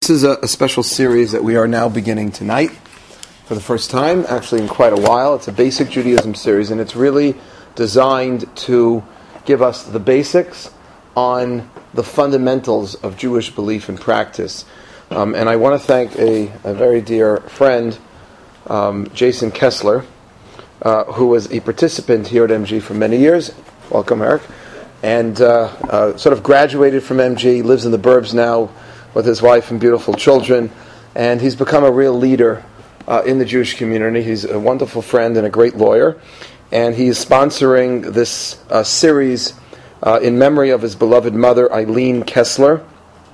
This is a special series that we are now beginning tonight for the first time, actually in quite a while. It's a basic Judaism series, and it's really designed to give us the basics on the fundamentals of Jewish belief and practice. And I want to thank a very dear friend, Jason Kessler, who was a participant here at MG for many years. Welcome, Eric. And sort of graduated from MG, lives in the burbs now with his wife and beautiful children, and he's become a real leader in the Jewish community. He's a wonderful friend and a great lawyer, and he is sponsoring this series in memory of his beloved mother, Eileen Kessler,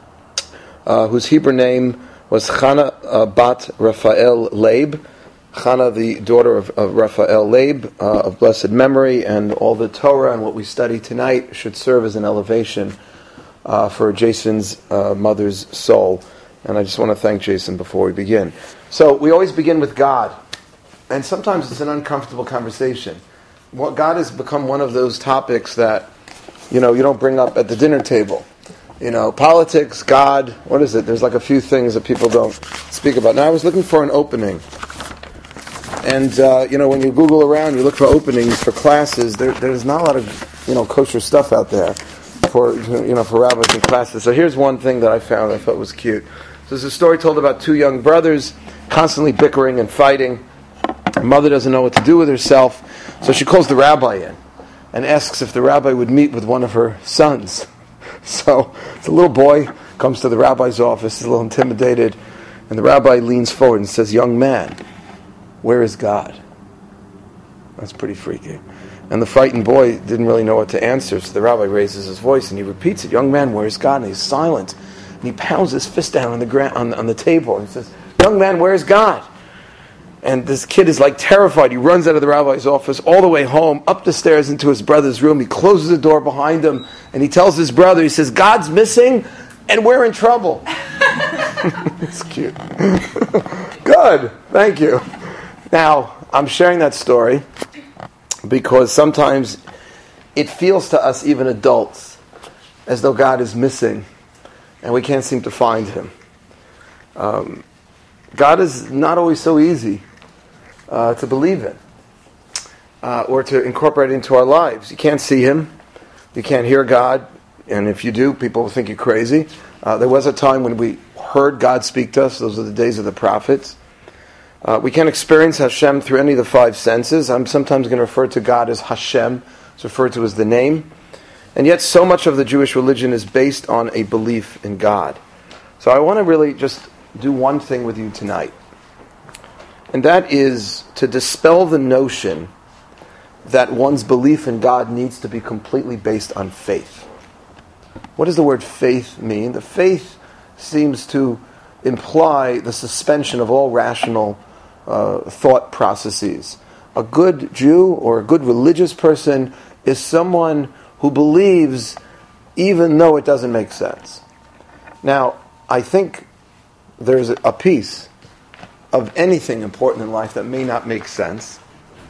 whose Hebrew name was Chana bat Raphael Leib. Chana, the daughter of Raphael Leib, of blessed memory, and all the Torah and what we study tonight should serve as an elevation for Jason's mother's soul. And I just want to thank Jason before we begin. So we always begin with God. And sometimes it's an uncomfortable conversation. Well, God has become one of those topics that, you don't bring up at the dinner table. Politics, God, what is it? There's like a few things that people don't speak about. Now, I was looking for an opening. And, when you Google around, you look for openings for classes, there's not a lot of, kosher stuff out there for rabbis and classes. So here's one thing that I found I thought was cute. So there's a story told about two young brothers constantly bickering and fighting. Her mother doesn't know what to do with herself, so she calls the rabbi in and asks if the rabbi would meet with one of her sons. So the little boy comes to the rabbi's office, is a little intimidated, and the rabbi leans forward and says, "Young man, where is God?" That's pretty freaky. And the frightened boy didn't really know what to answer, so the rabbi raises his voice and he repeats it, "Young man, where is God?" And he's silent. And he pounds his fist down on the ground, on the table, and he says, "Young man, where is God?" And this kid is like terrified. He runs out of the rabbi's office all the way home, up the stairs into his brother's room. He closes the door behind him, and he tells his brother, he says, "God's missing, and we're in trouble." It's cute. Good. Thank you. Now, I'm sharing that story because sometimes it feels to us, even adults, as though God is missing and we can't seem to find Him. God is not always so easy to believe in or to incorporate into our lives. You can't see Him, you can't hear God, and if you do, people will think you're crazy. There was a time when we heard God speak to us. Those are the days of the prophets. We can't experience Hashem through any of the five senses. I'm sometimes going to refer to God as Hashem. It's referred to as the name. And yet so much of the Jewish religion is based on a belief in God. So I want to really just do one thing with you tonight. And that is to dispel the notion that one's belief in God needs to be completely based on faith. What does the word faith mean? The faith seems to imply the suspension of all rational thought processes. A good Jew or a good religious person is someone who believes even though it doesn't make sense. Now, I think there's a piece of anything important in life that may not make sense.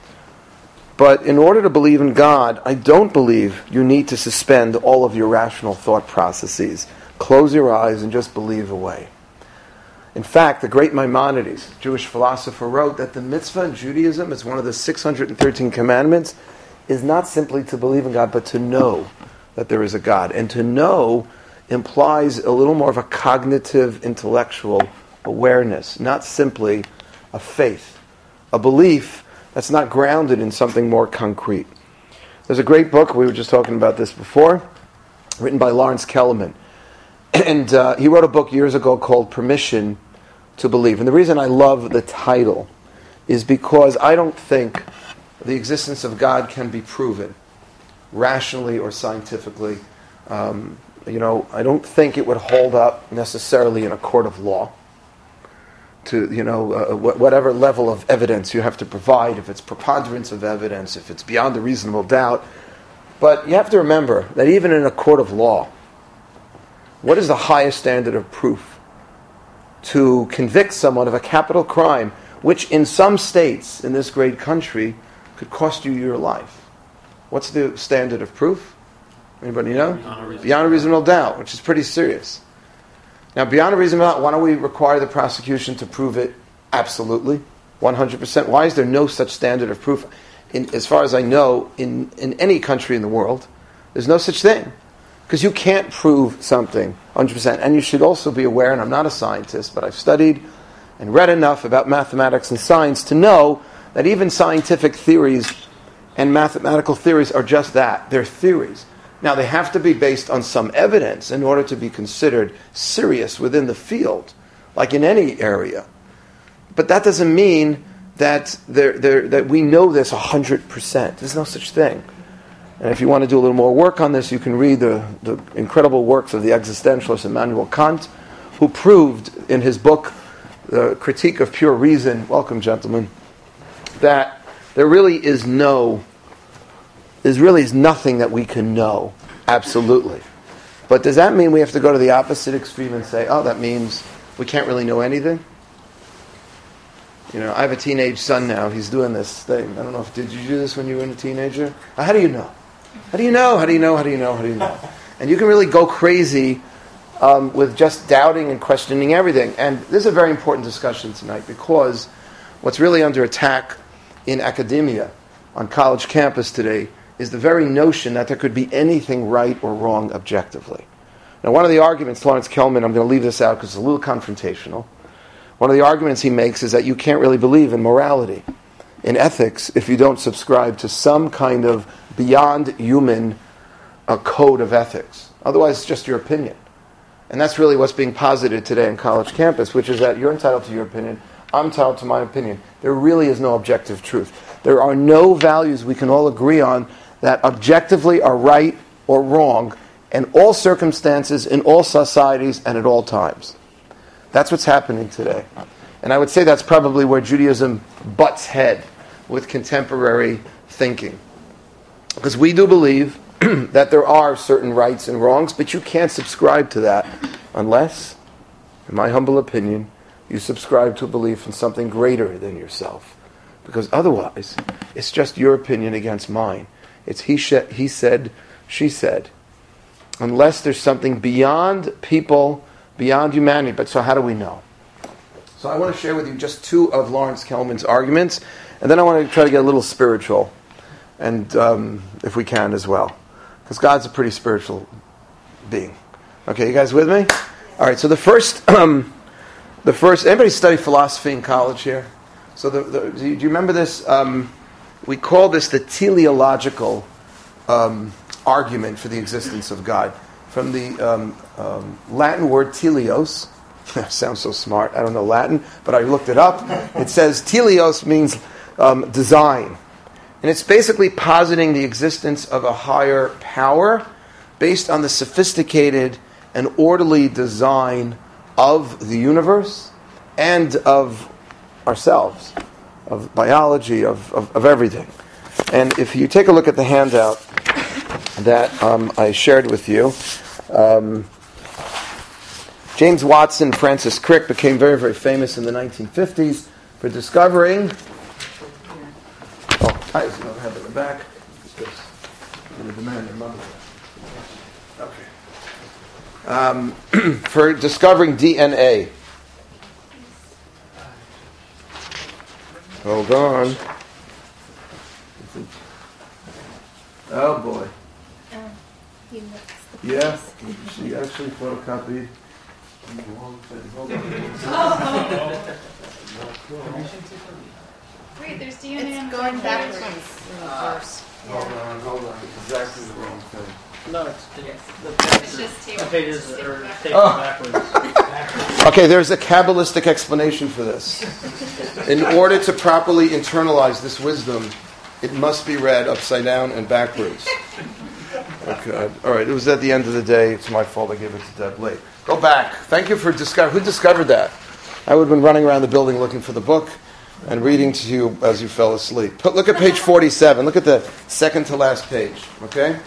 But in order to believe in God, I don't believe you need to suspend all of your rational thought processes. Close your eyes and just believe away. In fact, the great Maimonides, Jewish philosopher, wrote that the mitzvah in Judaism, is one of the 613 commandments, is not simply to believe in God, but to know that there is a God. And to know implies a little more of a cognitive, intellectual awareness, not simply a faith, a belief that's not grounded in something more concrete. There's a great book, we were just talking about this before, written by Lawrence Kellerman. And he wrote a book years ago called Permission to Believe. And the reason I love the title is because I don't think the existence of God can be proven rationally or scientifically. I don't think it would hold up necessarily in a court of law to, whatever level of evidence you have to provide, if it's preponderance of evidence, if it's beyond a reasonable doubt. But you have to remember that even in a court of law, what is the highest standard of proof? To convict someone of a capital crime, which in some states in this great country could cost you your life. What's the standard of proof? Anybody know? Beyond a reasonable doubt, which is pretty serious. Now, beyond a reasonable doubt, why don't we require the prosecution to prove it absolutely, 100%? Why is there no such standard of proof? As far as I know, in any country in the world, there's no such thing. Because you can't prove something 100%. And you should also be aware, and I'm not a scientist, but I've studied and read enough about mathematics and science to know that even scientific theories and mathematical theories are just that. They're theories. Now, they have to be based on some evidence in order to be considered serious within the field, like in any area. But that doesn't mean that that we know this 100%. There's no such thing. And if you want to do a little more work on this, you can read the incredible works of the existentialist Immanuel Kant, who proved in his book, The Critique of Pure Reason, welcome gentlemen, that there really is nothing that we can know, absolutely. But does that mean we have to go to the opposite extreme and say, oh, that means we can't really know anything? You know, I have a teenage son now. He's doing this thing. I don't know did you do this when you were a teenager? How do you know? How do you know? How do you know? How do you know? How do you know? And you can really go crazy with just doubting and questioning everything. And this is a very important discussion tonight because what's really under attack in academia on college campus today is the very notion that there could be anything right or wrong objectively. Now, one of the arguments, Lawrence Kellman, I'm going to leave this out because it's a little confrontational. One of the arguments he makes is that you can't really believe in morality, in ethics, if you don't subscribe to some kind of beyond human code of ethics. Otherwise, it's just your opinion. And that's really what's being posited today on college campus, which is that you're entitled to your opinion, I'm entitled to my opinion. There really is no objective truth. There are no values we can all agree on that objectively are right or wrong in all circumstances, in all societies, and at all times. That's what's happening today. And I would say that's probably where Judaism butts head with contemporary thinking. Because we do believe that there are certain rights and wrongs, but you can't subscribe to that unless, in my humble opinion, you subscribe to a belief in something greater than yourself. Because otherwise, it's just your opinion against mine. It's he said, she said. Unless there's something beyond people, beyond humanity. But so how do we know? So I want to share with you just two of Lawrence Kellman's arguments, and then I want to try to get a little spiritual, and if we can as well. Because God's a pretty spiritual being. Okay, you guys with me? All right, so the first, anybody study philosophy in college here? So do you remember this? We call this the teleological argument for the existence of God. From the Latin word teleos. Sounds so smart. I don't know Latin, but I looked it up. It says teleos means design. And it's basically positing the existence of a higher power based on the sophisticated and orderly design of the universe and of ourselves, of biology, of everything. And if you take a look at the handout that I shared with you, James Watson, Francis Crick became very, very famous in the 1950s for discovering... Oh, I don't have it in the back. Because I'm going to demand your mother. Okay. For discovering DNA. Hold on. Oh boy. Yeah, she actually photocopied. Hold on. Wait, there's DNA. It's going backwards. Hold on. It's exactly the wrong thing. No, the just pages are taken backwards. Okay, there's a Kabbalistic explanation for this. In order to properly internalize this wisdom, it must be read upside down and backwards. Okay, all right. It was at the end of the day. It's my fault. I gave it to Deb late. Go back. Thank you for who discovered that? I would have been running around the building looking for the book and reading to you as you fell asleep. Look at page 47. Look at the second to last page. Okay.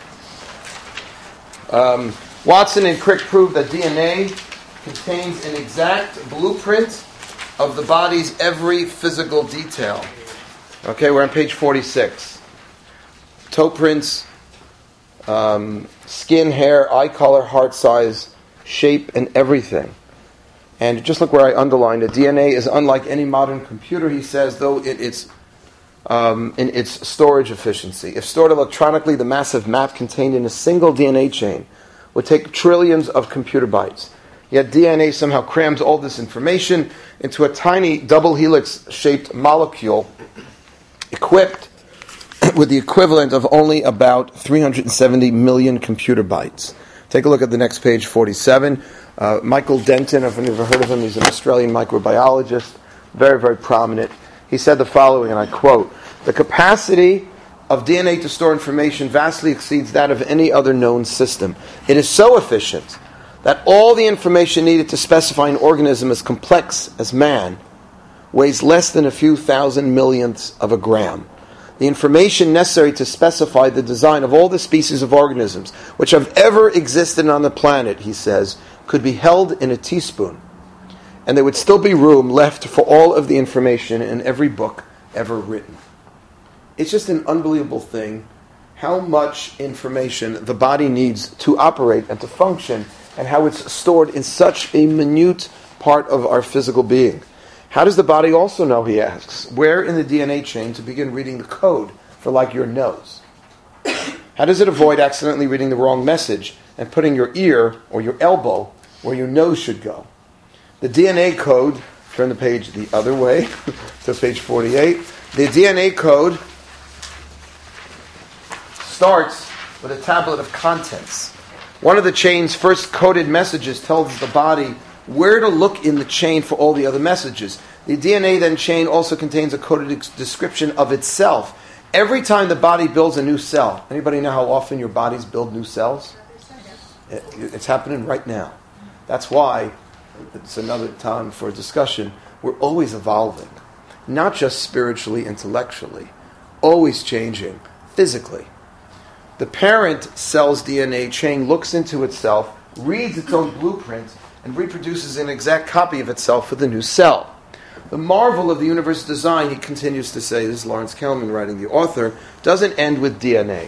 Watson and Crick proved that DNA contains an exact blueprint of the body's every physical detail. Okay, we're on page 46. Toe prints, skin, hair, eye color, heart size, shape, and everything. And just look where I underlined it. DNA is unlike any modern computer, he says, though in its storage efficiency. If stored electronically, the massive map contained in a single DNA chain would take trillions of computer bytes. Yet DNA somehow crams all this information into a tiny double helix-shaped molecule equipped with the equivalent of only about 370 million computer bytes. Take a look at the next page, 47. Michael Denton, if you've ever heard of him, he's an Australian microbiologist, very, very prominent. He said the following, and I quote, "The capacity of DNA to store information vastly exceeds that of any other known system. It is so efficient that all the information needed to specify an organism as complex as man weighs less than a few thousand millionths of a gram. The information necessary to specify the design of all the species of organisms which have ever existed on the planet," he says, "could be held in a teaspoon, and there would still be room left for all of the information in every book ever written." It's just an unbelievable thing how much information the body needs to operate and to function, and how it's stored in such a minute part of our physical being. How does the body also know, he asks, where in the DNA chain to begin reading the code for, like, your nose? How does it avoid accidentally reading the wrong message and putting your ear or your elbow where your nose should go? The DNA code, turn the page the other way, to page 48. The DNA code starts with a tablet of contents. One of the chain's first coded messages tells the body where to look in the chain for all the other messages. The DNA then chain also contains a coded description of itself. Every time the body builds a new cell, anybody know how often your bodies build new cells? It's happening right now. That's why, it's another time for a discussion, we're always evolving. Not just spiritually, intellectually, always changing, physically. The parent cell's DNA chain looks into itself, reads its own blueprint, and reproduces an exact copy of itself for the new cell. The marvel of the universe's design, he continues to say, this is Lawrence Kelman writing, the author, doesn't end with DNA.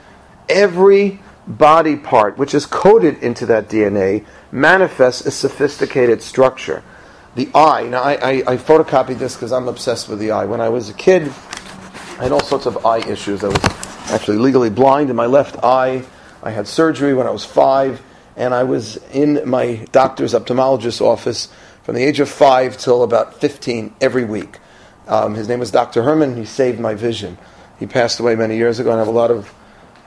Every body part which is coded into that DNA manifests a sophisticated structure. The eye, now I photocopied this because I'm obsessed with the eye. When I was a kid, I had all sorts of eye issues. I was actually legally blind in my left eye. I had surgery when I was 5. And I was in my doctor's ophthalmologist's office from the age of 5 till about 15 every week. His name was Dr. Herman. He saved my vision. He passed away many years ago, and I have a lot of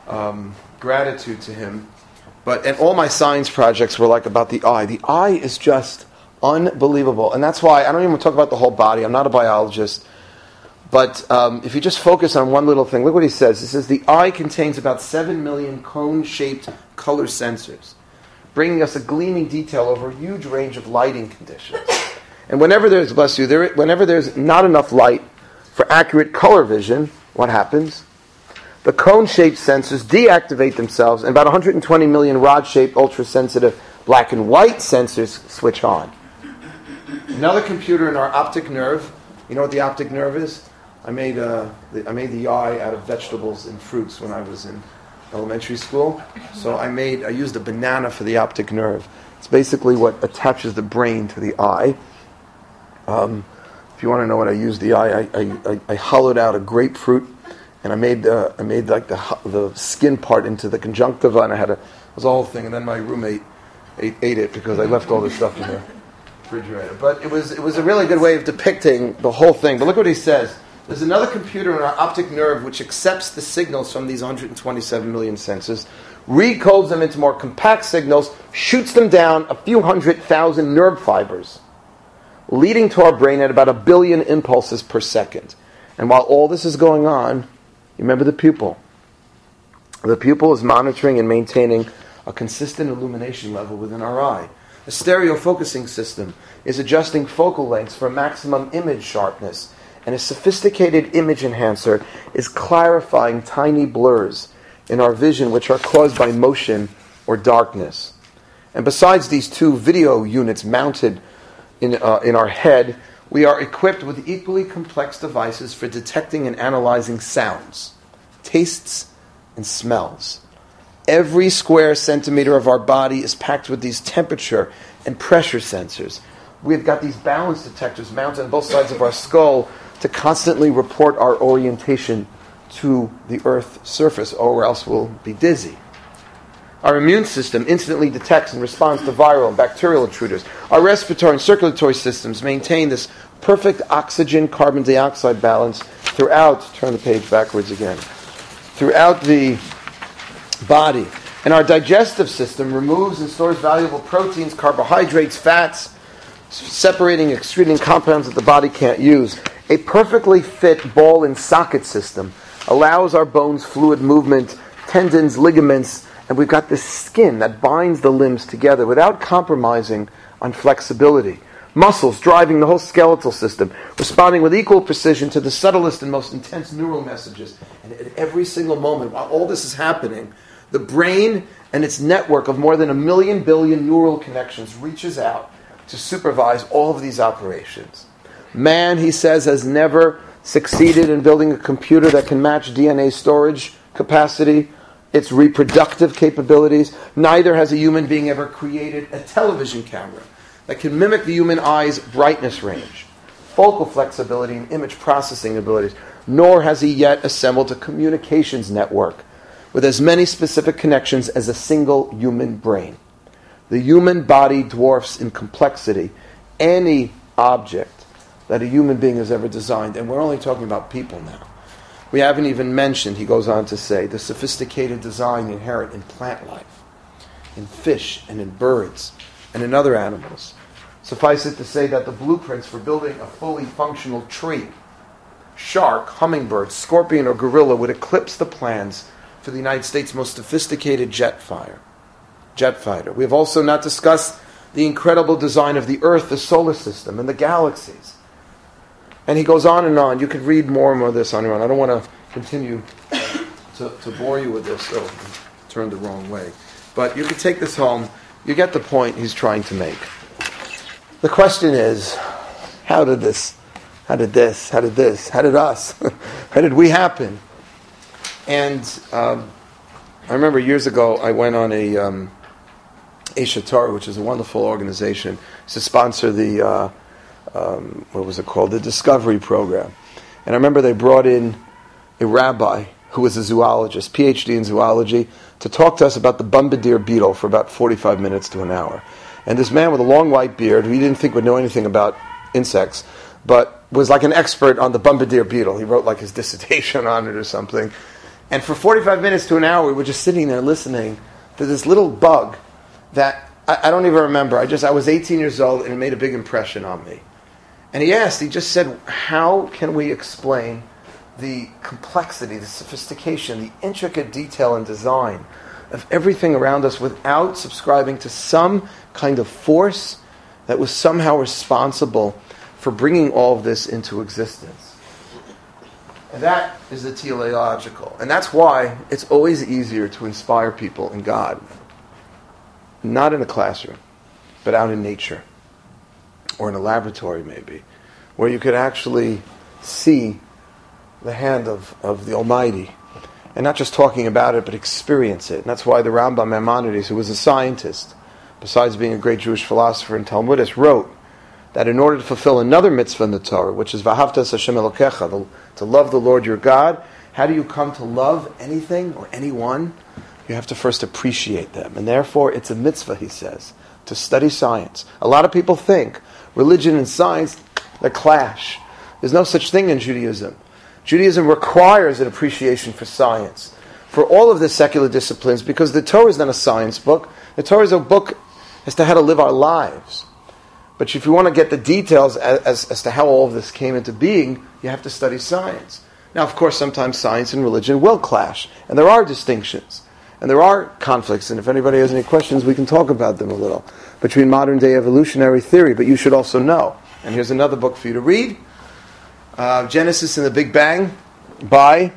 gratitude to him. And all my science projects were like about the eye. The eye is just unbelievable. And that's why I don't even talk about the whole body. I'm not a biologist. But if you just focus on one little thing, look what he says. He says, the eye contains about 7 million cone-shaped color sensors, bringing us a gleaming detail over a huge range of lighting conditions. And whenever there's not enough light for accurate color vision, what happens? The cone-shaped sensors deactivate themselves, and about 120 million rod-shaped, ultra-sensitive black and white sensors switch on. Another computer in our optic nerve. You know what the optic nerve is? I made the eye out of vegetables and fruits when I was in elementary school. So I used a banana for the optic nerve. It's basically what attaches the brain to the eye. If you want to know what I used the eye, I hollowed out a grapefruit, and I made like the skin part into the conjunctiva, and it was a whole thing. And then my roommate ate it because I left all this stuff in the refrigerator. But it was a really good way of depicting the whole thing. But look what he says. There's another computer in our optic nerve which accepts the signals from these 127 million sensors, recodes them into more compact signals, shoots them down a few 100,000 nerve fibers, leading to our brain at about 1 billion impulses per second. And while all this is going on, you remember the pupil. The pupil is monitoring and maintaining a consistent illumination level within our eye. A stereo focusing system is adjusting focal lengths for maximum image sharpness, and a sophisticated image enhancer is clarifying tiny blurs in our vision which are caused by motion or darkness. And besides these 2 video units mounted in our head, we are equipped with equally complex devices for detecting and analyzing sounds, tastes, and smells. Every square centimeter of our body is packed with these temperature and pressure sensors. we've got these balance detectors mounted on both sides of our skull to constantly report our orientation to the Earth's surface, or else we'll be dizzy. Our immune system instantly detects and responds to viral and bacterial intruders. Our respiratory and circulatory systems maintain this perfect oxygen-carbon dioxide balance throughout, turn the page backwards again, throughout the body. And our digestive system removes and stores valuable proteins, carbohydrates, fats, separating, excreting compounds that the body can't use. A perfectly fit ball and socket system allows our bones fluid movement, tendons, ligaments, and we've got this skin that binds the limbs together without compromising on flexibility. Muscles driving the whole skeletal system, responding with equal precision to the subtlest and most intense neural messages. And at every single moment, while all this is happening, the brain and its network of more than 1 million billion neural connections reaches out to supervise all of these operations. Man, he says, has never succeeded in building a computer that can match DNA storage capacity, its reproductive capabilities. Neither has a human being ever created a television camera that can mimic the human eye's brightness range, focal flexibility, and image processing abilities. Nor has he yet assembled a communications network with as many specific connections as a single human brain. The human body dwarfs in complexity any object that a human being has ever designed. And we're only talking about people now. We haven't even mentioned, he goes on to say, the sophisticated design inherent in plant life, in fish and in birds, and in other animals. Suffice it to say that the blueprints for building a fully functional tree, shark, hummingbird, scorpion, or gorilla would eclipse the plans for the United States' most sophisticated jet fighter. We have also not discussed the incredible design of the Earth, the solar system, and the galaxies. And he goes on and on. You could read more and more of this on your own. I don't want to continue to bore you with this. Oh, I turned the wrong way. But you could take this home. You get the point he's trying to make. The question is, how did us, how did we happen? And I remember years ago, I went on a Shatar, which is a wonderful organization, to sponsor the what was it called? The Discovery Program. And I remember they brought in a rabbi who was a zoologist, PhD in zoology, to talk to us about the bombardier beetle for about 45 minutes to an hour. And this man with a long white beard, who you didn't think would know anything about insects, but was like an expert on the bombardier beetle. He wrote like his dissertation on it or something. And for 45 minutes to an hour, we were just sitting there listening to this little bug that I don't even remember. I was 18 years old, and it made a big impression on me. And he just said, how can we explain the complexity, the sophistication, the intricate detail and design of everything around us without subscribing to some kind of force that was somehow responsible for bringing all of this into existence? And that is the teleological. And that's why it's always easier to inspire people in God. Not in a classroom, but out in nature. Or in a laboratory maybe, where you could actually see the hand of the Almighty. And not just talking about it, but experience it. And that's why the Rambam Maimonides, who was a scientist, besides being a great Jewish philosopher and Talmudist, wrote that in order to fulfill another mitzvah in the Torah, which is V'ahavta Hashem Elokecha, to love the Lord your God, how do you come to love anything or anyone? You have to first appreciate them. And therefore, it's a mitzvah, he says, to study science. A lot of people think religion and science, they clash. There's no such thing in Judaism. Judaism requires an appreciation for science, for all of the secular disciplines, because the Torah is not a science book. The Torah is a book as to how to live our lives. But if you want to get the details as to how all of this came into being, you have to study science. Now, of course, sometimes science and religion will clash, and there are distinctions, and there are conflicts, and if anybody has any questions, we can talk about them a little, between modern-day evolutionary theory, but you should also know. And here's another book for you to read, Genesis and the Big Bang, by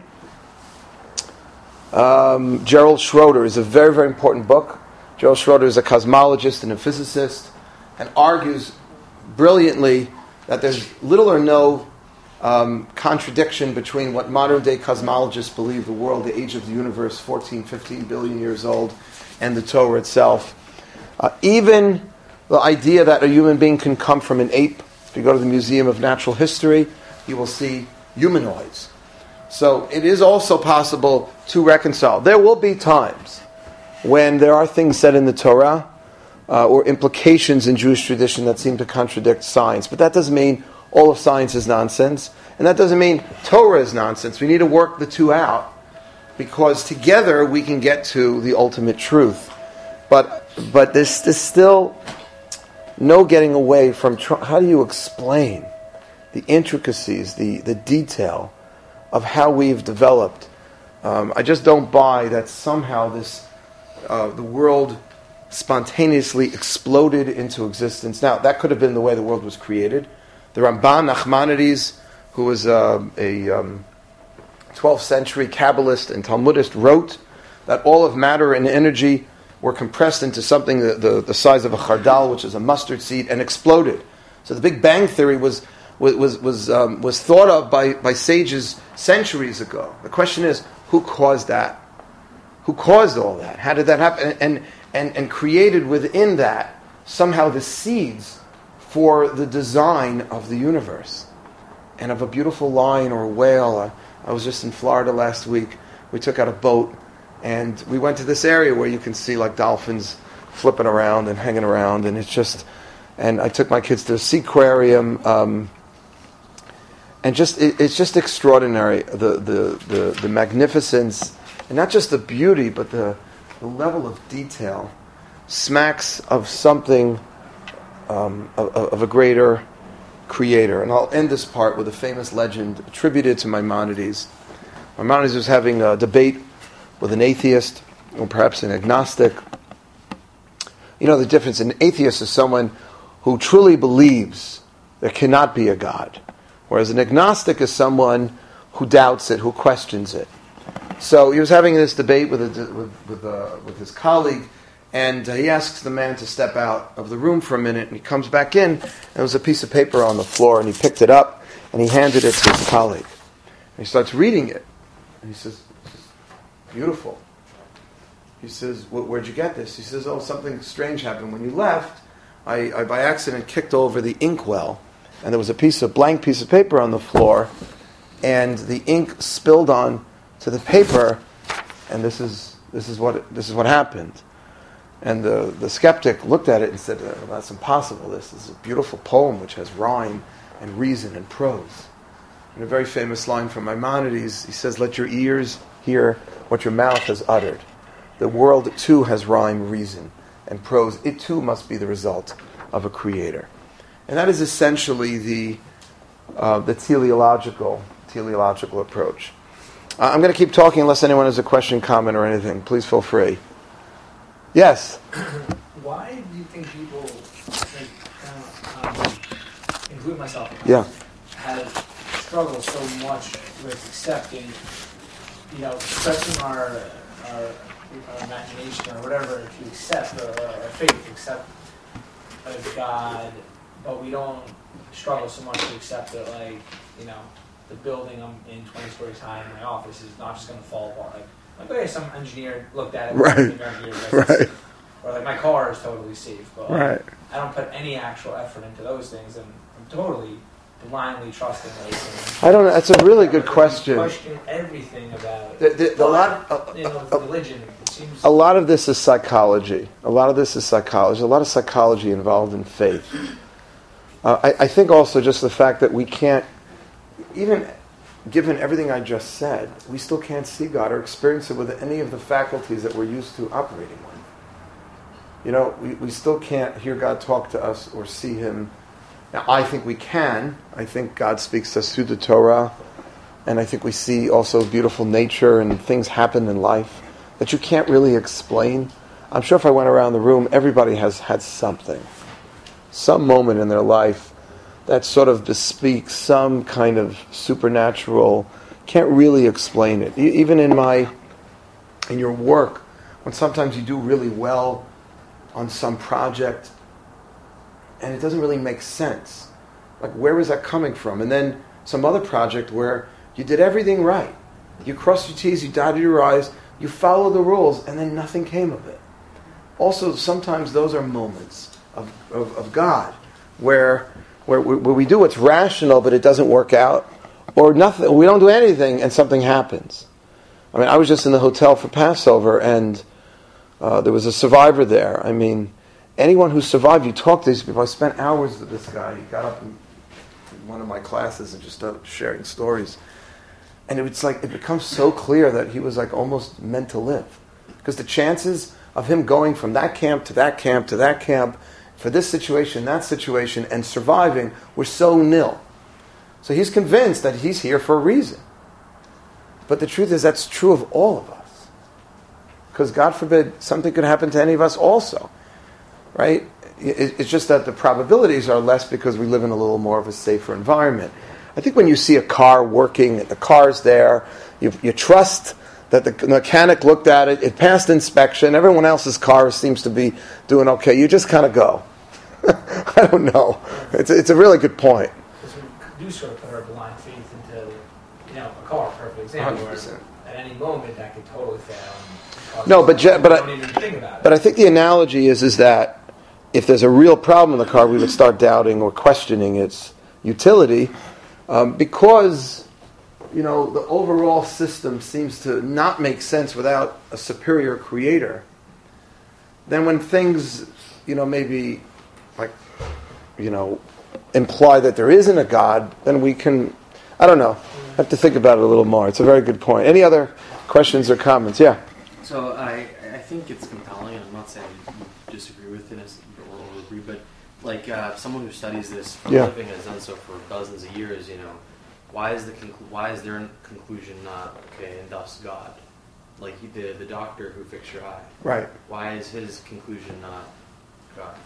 Gerald Schroeder. Is a very, very important book. Gerald Schroeder is a cosmologist and a physicist, and argues brilliantly that there's little or no contradiction between what modern-day cosmologists believe the world, the age of the universe, 14, 15 billion years old, and the Torah itself. Even The idea that a human being can come from an ape. If you go to the Museum of Natural History, you will see humanoids. So it is also possible to reconcile. There will be times when there are things said in the Torah or implications in Jewish tradition that seem to contradict science. But that doesn't mean all of science is nonsense. And that doesn't mean Torah is nonsense. We need to work the two out, because together we can get to the ultimate truth. But there's still no getting away from how do you explain the intricacies, the detail of how we've developed. I just don't buy that somehow the world spontaneously exploded into existence. Now, that could have been the way the world was created. The Ramban Nachmanides, who was a 12th century Kabbalist and Talmudist, wrote that all of matter and energy were compressed into something the size of a chardal, which is a mustard seed, and exploded. So the Big Bang Theory was thought of by sages centuries ago. The question is, who caused that? Who caused all that? How did that happen? And created within that somehow the seeds for the design of the universe and of a beautiful lion or a whale. I was just in Florida last week. We took out a boat and we went to this area where you can see like dolphins flipping around and hanging around, and and I took my kids to the seaquarium. And it's just extraordinary, the magnificence, and not just the beauty, but the level of detail smacks of something, of a greater creator. And I'll end this part with a famous legend attributed to Maimonides. Maimonides was having a debate with an atheist, or perhaps an agnostic. You know the difference. An atheist is someone who truly believes there cannot be a God, whereas an agnostic is someone who doubts it, who questions it. So he was having this debate with his colleague, and he asks the man to step out of the room for a minute, and he comes back in, and there was a piece of paper on the floor, and he picked it up, and he handed it to his colleague. And he starts reading it, and he says, "Beautiful." He says, "Where'd you get this?" He says, "Oh, something strange happened. When you left, I by accident kicked over the inkwell, and there was a blank piece of paper on the floor, and the ink spilled on to the paper, and this is what happened." And the skeptic looked at it and said, "Well, that's impossible. This is a beautiful poem which has rhyme and reason and prose." And a very famous line from Maimonides, he says, "Let your ears hear what your mouth has uttered. The world too has rhyme, reason, and prose. It too must be the result of a creator." And that is essentially the teleological approach. I'm going to keep talking unless anyone has a question, comment, or anything. Please feel free. Yes? Why do you think people, including myself, have struggled so much with accepting, stretching our imagination or whatever to accept, or our faith to accept a God, but we don't struggle so much to accept that, the building I'm in 20 stories high in my office is not just going to fall apart. Okay, some engineer looked at it, right. Or my car is totally safe, but right. I don't put any actual effort into those things, and I'm totally blindly trusting those things. I don't know. That's a really good question. Question everything about religion. It seems a lot of this is psychology. A lot of psychology involved in faith. I think also just the fact that we can't, even given everything I just said, we still can't see God or experience it with any of the faculties that we're used to operating with. We still can't hear God talk to us or see Him. Now, I think we can. I think God speaks to us through the Torah, and I think we see also beautiful nature and things happen in life that you can't really explain. I'm sure if I went around the room, everybody has had something, some moment in their life that sort of bespeaks some kind of supernatural, can't really explain it. Even in your work, when sometimes you do really well on some project, and it doesn't really make sense. Like, where is that coming from? And then some other project where you did everything right. You crossed your T's, you dotted your I's, you followed the rules, and then nothing came of it. Also, sometimes those are moments of God, where we do what's rational, but it doesn't work out, or nothing. We don't do anything, and something happens. I mean, I was just in the hotel for Passover, and there was a survivor there. I mean, anyone who survived, you talk to these people. I spent hours with this guy. He got up in one of my classes and just started sharing stories. And it's like, it becomes so clear that he was like almost meant to live. Because the chances of him going from that camp to that camp to that camp, for this situation, that situation, and surviving were so nil. So he's convinced that he's here for a reason. But the truth is that's true of all of us. Because God forbid, something could happen to any of us also. Right? It's just that the probabilities are less because we live in a little more of a safer environment. I think when you see a car working, the car's there, you trust that the mechanic looked at it, it passed inspection, everyone else's car seems to be doing okay, you just kind of go. I don't know. It's a really good point. Because we do sort of put our blind faith into, a car, perfect example, where 100%. at any moment that could totally fail. And No, but don't even think about it. But I think the analogy is that if there's a real problem in the car, we would start doubting or questioning its utility, because the overall system seems to not make sense without a superior creator. Then when things, maybe like, imply that there isn't a God, then we can, I don't know, have to think about it a little more. It's a very good point. Any other questions or comments? Yeah. So I think it's compelling, and I'm not saying you disagree with it or agree, but like someone who studies this for a living and has done so for dozens of years, why is their conclusion not okay, and thus God? Like the doctor who fixed your eye, Right. Why is his conclusion not God?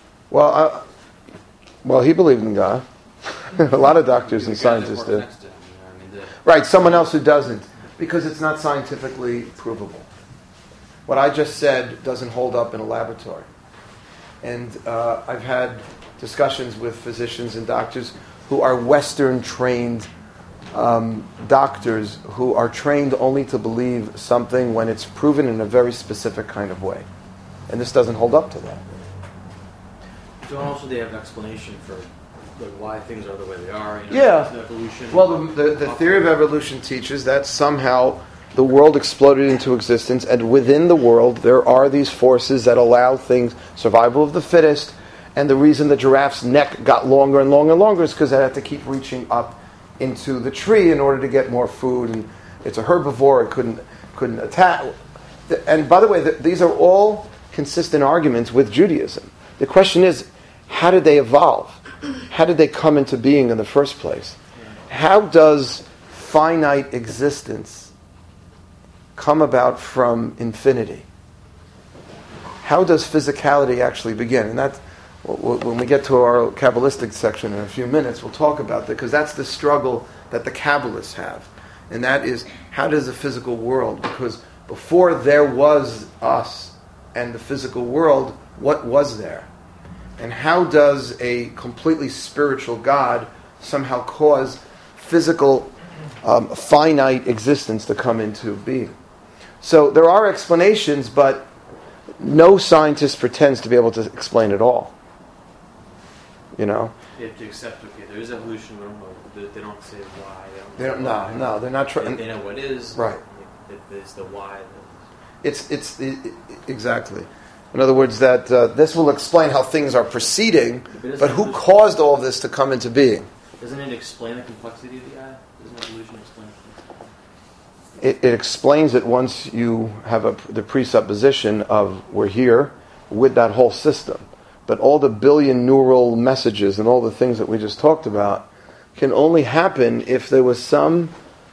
Well, he believed in God. A lot of doctors and The guy that scientists works do. next to him, Right, someone else who doesn't, because it's not scientifically provable. What I just said doesn't hold up in a laboratory. And I've had discussions with physicians and doctors who are Western-trained doctors who are trained only to believe something when it's proven in a very specific kind of way. And this doesn't hold up to that. So also they have an explanation for why things are the way they are. Yeah. Evolution. Well, the theory of evolution teaches that somehow the world exploded into existence, and within the world there are these forces that allow things, survival of the fittest, and the reason the giraffe's neck got longer and longer and longer is because it had to keep reaching up into the tree in order to get more food, and it's a herbivore, it couldn't attack. And by the way, these are all consistent arguments with Judaism. The question is, how did they evolve? How did they come into being in the first place? How does finite existence come about from infinity? How does physicality actually begin? And that's, when we get to our Kabbalistic section in a few minutes, we'll talk about that, because that's the struggle that the Kabbalists have. And that is, how does the physical world, because before there was us and the physical world, what was there? And how does a completely spiritual God somehow cause physical, finite existence to come into being? So there are explanations, but no scientist pretends to be able to explain it all. You have to accept, okay, there is evolution, they don't say why. They're not trying. They know what is. Right. It's the why. Exactly. In other words, that this will explain how things are proceeding, but who caused all of this to come into being? Doesn't it explain the complexity of the eye? Doesn't evolution explain It explains it once you have the presupposition of we're here with that whole system. But all the billion neural messages and all the things that we just talked about can only happen if there was some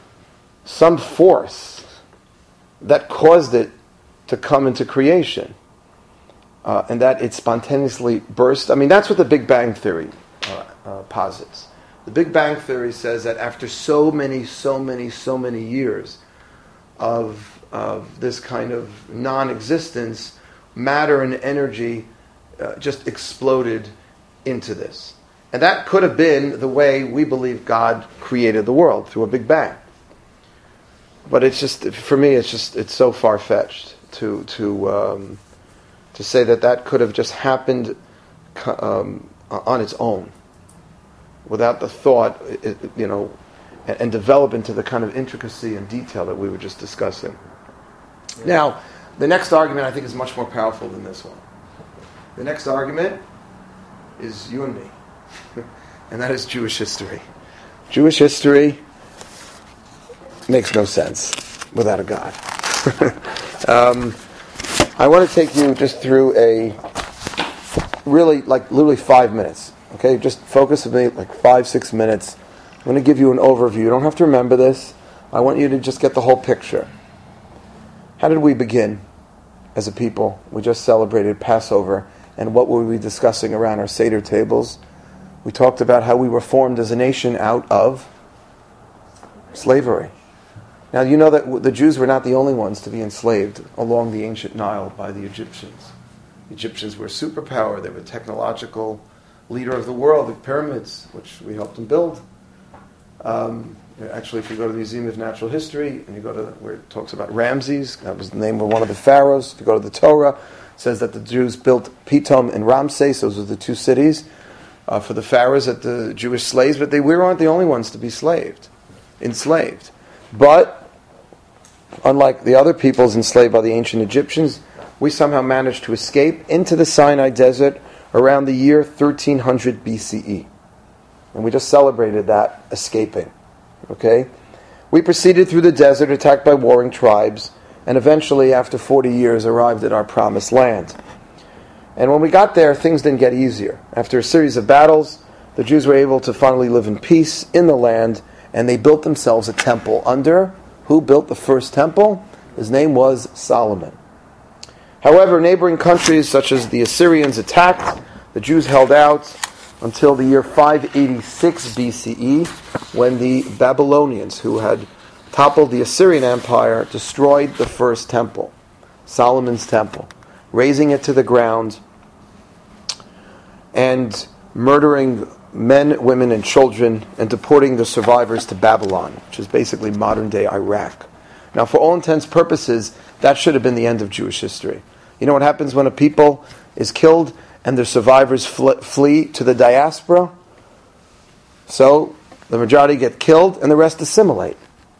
force that caused it to come into creation. And that it spontaneously burst. I mean, that's what the Big Bang Theory posits. The Big Bang Theory says that after so many years of this kind of non-existence, matter and energy just exploded into this. And that could have been the way we believe God created the world, through a Big Bang. But it's just, for me, it's so far-fetched to say that could have just happened on its own, without the thought, and develop into the kind of intricacy and detail that we were just discussing. Yeah. Now, the next argument I think is much more powerful than this one. The next argument is you and me, and that is Jewish history. Jewish history makes no sense without a God. I want to take you just through literally 5 minutes. Okay, just focus with me, 5-6 minutes. I'm going to give you an overview. You don't have to remember this. I want you to just get the whole picture. How did we begin as a people? We just celebrated Passover, and what were we discussing around our Seder tables? We talked about how we were formed as a nation out of slavery. Now, you know that the Jews were not the only ones to be enslaved along the ancient Nile by the Egyptians. The Egyptians were a superpower. They were a technological leader of the world, the pyramids, which we helped them build. Actually, if you go to the Museum of Natural History, and you go to where it talks about Ramses, that was the name of one of the pharaohs. If you go to the Torah, it says that the Jews built Pitom and Ramses. Those were the two cities for the pharaohs, that the Jewish slaves, but we weren't the only ones to be enslaved. But unlike the other peoples enslaved by the ancient Egyptians, we somehow managed to escape into the Sinai desert around the year 1300 BCE. And we just celebrated that escaping. Okay? We proceeded through the desert, attacked by warring tribes, and eventually, after 40 years, arrived at our promised land. And when we got there, things didn't get easier. After a series of battles, the Jews were able to finally live in peace in the land, and they built themselves a temple under who built the first temple? His name was Solomon. However, neighboring countries such as the Assyrians attacked. The Jews held out until the year 586 BCE, when the Babylonians, who had toppled the Assyrian Empire, destroyed the first temple, Solomon's temple, razing it to the ground and murdering men, women, and children, and deporting the survivors to Babylon, which is basically modern-day Iraq. Now, for all intents and purposes, that should have been the end of Jewish history. You know what happens when a people is killed and their survivors flee to the diaspora? So, the majority get killed and the rest assimilate.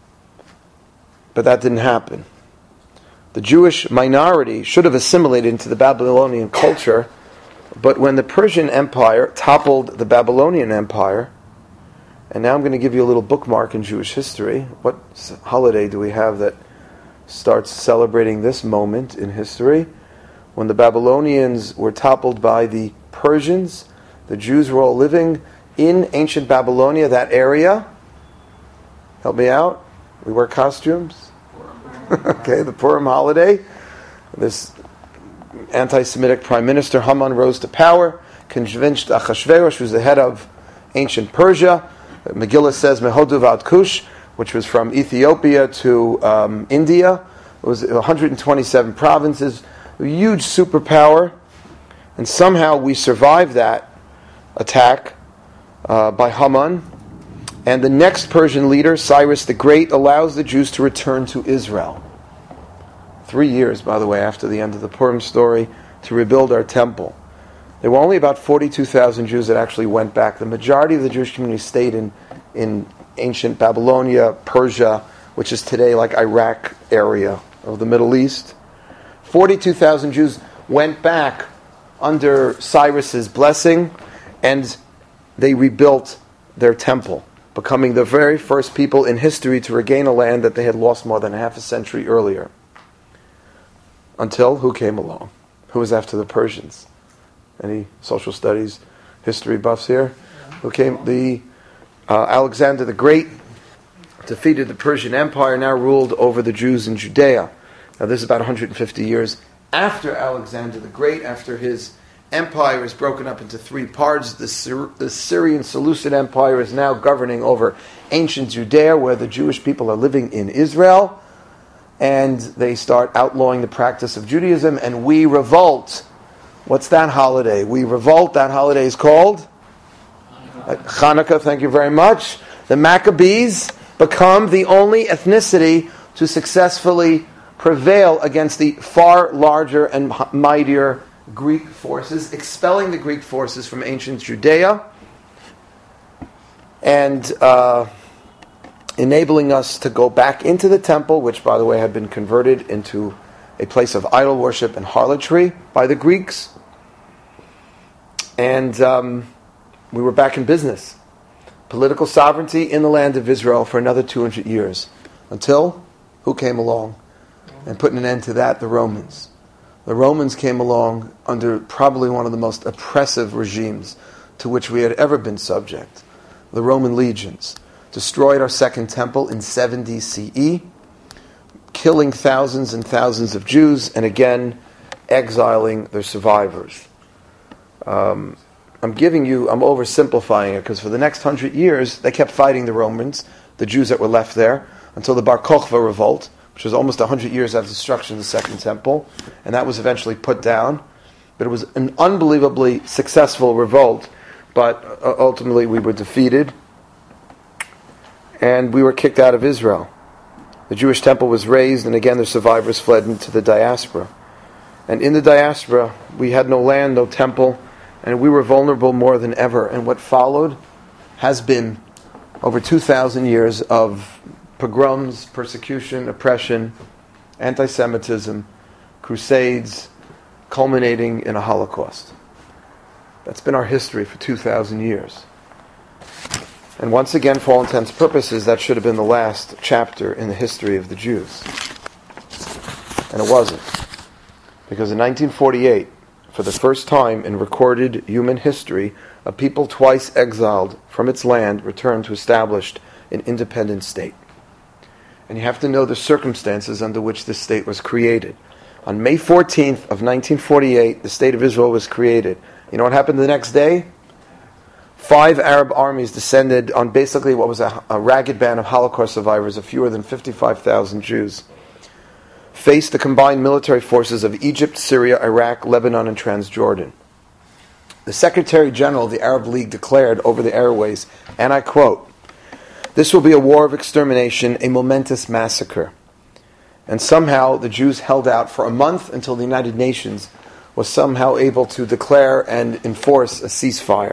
But that didn't happen. The Jewish minority should have assimilated into the Babylonian culture, but when the Persian Empire toppled the Babylonian Empire, and now I'm going to give you a little bookmark in Jewish history. What holiday do we have that starts celebrating this moment in history? When the Babylonians were toppled by the Persians, the Jews were all living in ancient Babylonia, that area. Help me out. We wear costumes. Okay, the Purim holiday. This anti-Semitic prime minister, Haman, rose to power, convinced Achashverosh, who's the head of ancient Persia. Megillah says Mehodu v'ad Kush, which was from Ethiopia to India. It was 127 provinces, a huge superpower, and somehow we survived that attack by Haman. And the next Persian leader, Cyrus the Great, allows the Jews to return to Israel. 3 years, by the way, after the end of the Purim story, to rebuild our temple. There were only about 42,000 Jews that actually went back. The majority of the Jewish community stayed in ancient Babylonia, Persia, which is today like Iraq area of the Middle East. 42,000 Jews went back under Cyrus's blessing, and they rebuilt their temple, becoming the very first people in history to regain a land that they had lost more than half a century earlier. Until who came along? Who was after the Persians? Any social studies, history buffs here? Who came? The Alexander the Great defeated the Persian Empire, now ruled over the Jews in Judea. Now this is about 150 years after Alexander the Great, after his empire is broken up into three parts. The Syrian Seleucid Empire is now governing over ancient Judea, where the Jewish people are living in Israel. And they start outlawing the practice of Judaism, and we revolt. What's that holiday? We revolt. That holiday is called Hanukkah. Thank you very much. The Maccabees become the only ethnicity to successfully prevail against the far larger and mightier Greek forces, expelling the Greek forces from ancient Judea, and enabling us to go back into the temple, which, by the way, had been converted into a place of idol worship and harlotry by the Greeks. And we were back in business. Political sovereignty in the land of Israel for another 200 years. Until, who came along and put an end to that? The Romans. The Romans came along under probably one of the most oppressive regimes to which we had ever been subject. The Roman legions destroyed our second temple in 70 CE, killing thousands and thousands of Jews, and again, exiling their survivors. I'm oversimplifying it, because for the next 100 years, they kept fighting the Romans, the Jews that were left there, until the Bar Kokhba revolt, which was almost 100 years after the destruction of the Second Temple, and that was eventually put down. But it was an unbelievably successful revolt, but ultimately we were defeated, and we were kicked out of Israel. The Jewish temple was razed, and again the survivors fled into the diaspora. And in the diaspora, we had no land, no temple, and we were vulnerable more than ever. And what followed has been over 2,000 years of pogroms, persecution, oppression, anti-Semitism, crusades, culminating in a Holocaust. That's been our history for 2,000 years. And once again, for all intents and purposes, that should have been the last chapter in the history of the Jews. And it wasn't. Because in 1948, for the first time in recorded human history, a people twice exiled from its land returned to establish an independent state. And you have to know the circumstances under which this state was created. On May 14th of 1948, the state of Israel was created. You know what happened the next day? 5 Arab armies descended on basically what was a ragged band of Holocaust survivors of fewer than 55,000 Jews. Faced the combined military forces of Egypt, Syria, Iraq, Lebanon, and Transjordan. The Secretary General of the Arab League declared over the airways, and I quote, "This will be a war of extermination, a momentous massacre." And somehow the Jews held out for a month until the United Nations was somehow able to declare and enforce a ceasefire.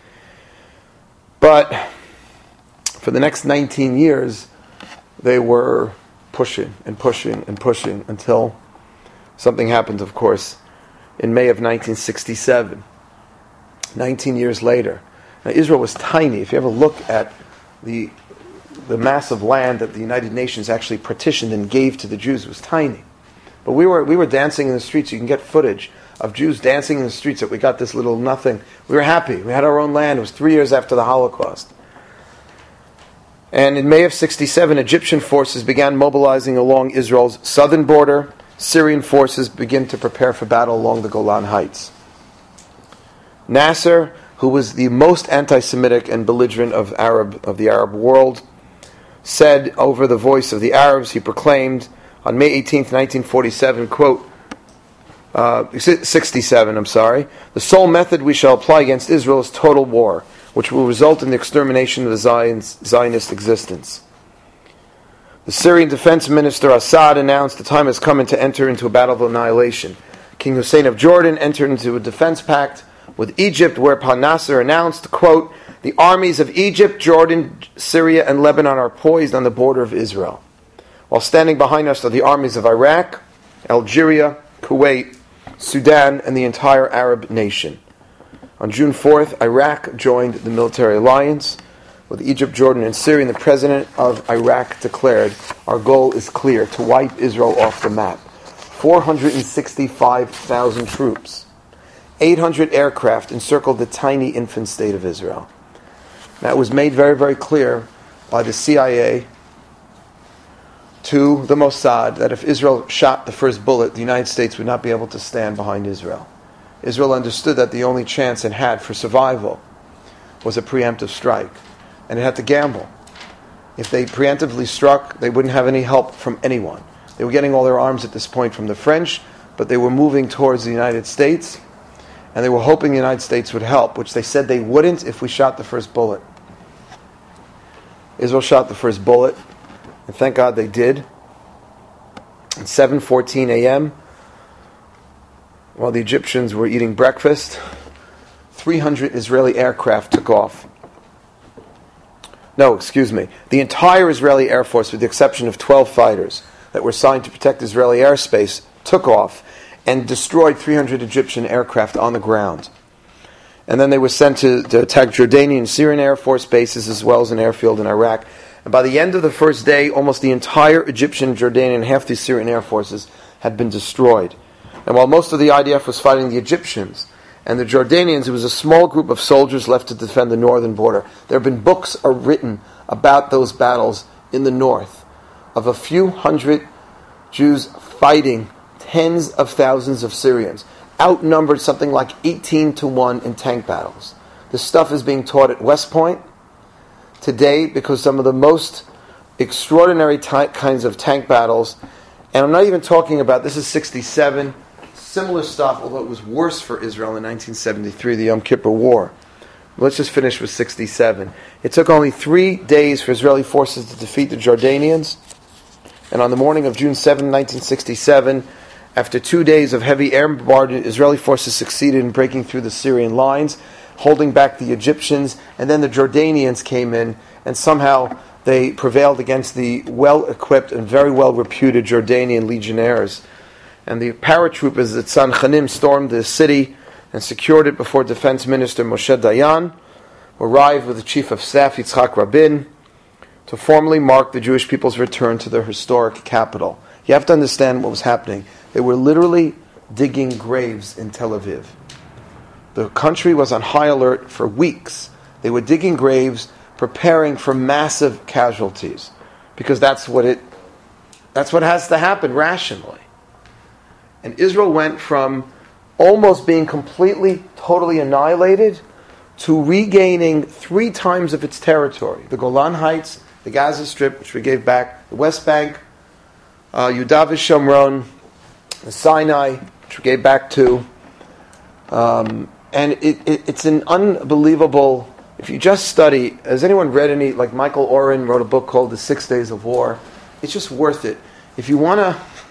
But for the next 19 years, they were pushing and pushing and pushing until something happened, of course, in May of 1967. 19 years later. Now, Israel was tiny. If you ever look at the massive land that the United Nations actually partitioned and gave to the Jews, it was tiny. But we were dancing in the streets. You can get footage of Jews dancing in the streets that we got this little nothing. We were happy. We had our own land. It was 3 years after the Holocaust. And in May of 1967, Egyptian forces began mobilizing along Israel's southern border. Syrian forces began to prepare for battle along the Golan Heights. Nasser, who was the most anti-Semitic and belligerent of the Arab world, said over the voice of the Arabs, he proclaimed on May 18th, 1947, quote, 67, "The sole method we shall apply against Israel is total war, which will result in the extermination of the Zionist existence." The Syrian Defense Minister Assad announced the time has come to enter into a battle of annihilation. King Hussein of Jordan entered into a defense pact with Egypt, whereupon Nasser announced, quote, "The armies of Egypt, Jordan, Syria, and Lebanon are poised on the border of Israel, while standing behind us are the armies of Iraq, Algeria, Kuwait, Sudan, and the entire Arab nation." On June 4th, Iraq joined the military alliance with Egypt, Jordan, and Syria, and the president of Iraq declared, "Our goal is clear, to wipe Israel off the map." 465,000 troops, 800 aircraft encircled the tiny infant state of Israel. Now, it was made very, very clear by the CIA to the Mossad that if Israel shot the first bullet, the United States would not be able to stand behind Israel. Israel understood that the only chance it had for survival was a preemptive strike, and it had to gamble. If they preemptively struck, they wouldn't have any help from anyone. They were getting all their arms at this point from the French, but they were moving towards the United States, and they were hoping the United States would help, which they said they wouldn't if we shot the first bullet. Israel shot the first bullet, and thank God they did. At 7:14 a.m., while the Egyptians were eating breakfast, 300 Israeli aircraft took off. No, excuse me. The entire Israeli Air Force, with the exception of 12 fighters that were assigned to protect Israeli airspace, took off and destroyed 300 Egyptian aircraft on the ground. And then they were sent to attack Jordanian and Syrian Air Force bases as well as an airfield in Iraq. And by the end of the first day, almost the entire Egyptian, Jordanian, and half the Syrian air forces had been destroyed. And while most of the IDF was fighting the Egyptians and the Jordanians, it was a small group of soldiers left to defend the northern border. There have been books written about those battles in the north, of a few hundred Jews fighting tens of thousands of Syrians, outnumbered something like 18-1 in tank battles. This stuff is being taught at West Point today because some of the most extraordinary kinds of tank battles, and I'm not even talking about, this is 67, similar stuff, although it was worse for Israel in 1973, the Yom Kippur War. Let's just finish with 67. It took only 3 days for Israeli forces to defeat the Jordanians, and on the morning of June 7, 1967, after 2 days of heavy air bombardment, Israeli forces succeeded in breaking through the Syrian lines, holding back the Egyptians, and then the Jordanians came in, and somehow they prevailed against the well-equipped and very well-reputed Jordanian legionnaires. And the paratroopers at Sanchanim stormed the city and secured it before Defense Minister Moshe Dayan, who arrived with the Chief of Staff Yitzhak Rabin to formally mark the Jewish people's return to their historic capital. You have to understand what was happening. They were literally digging graves in Tel Aviv. The country was on high alert for weeks. They were digging graves, preparing for massive casualties, because that's what has to happen rationally. And Israel went from almost being completely, totally annihilated to regaining 3 times of its territory. The Golan Heights, the Gaza Strip, which we gave back, the West Bank, Yudav Shomron, the Sinai, which we gave back to. And it's an unbelievable, if you just study, has anyone read any, like Michael Oren wrote a book called The 6 Days of War. It's just worth it. If you want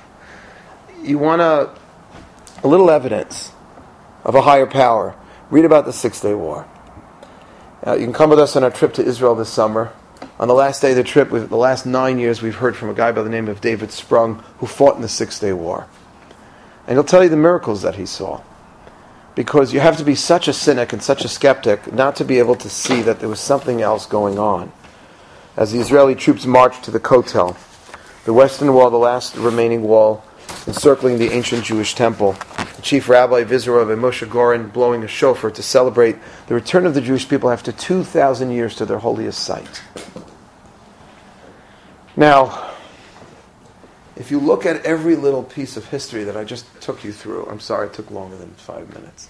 a little evidence of a higher power, read about the 6-Day War. You can come with us on our trip to Israel this summer. On the last day of the trip, the last 9 years, we've heard from a guy by the name of David Sprung who fought in the 6-Day War. And he'll tell you the miracles that he saw. Because you have to be such a cynic and such a skeptic not to be able to see that there was something else going on. As the Israeli troops marched to the Kotel, the western wall, the last remaining wall, encircling the ancient Jewish temple, the chief rabbi of Israel, Rabbi Moshe Goren, blowing a shofar to celebrate the return of the Jewish people after 2,000 years to their holiest site. Now, if you look at every little piece of history that I just took you through, I'm sorry it took longer than 5 minutes.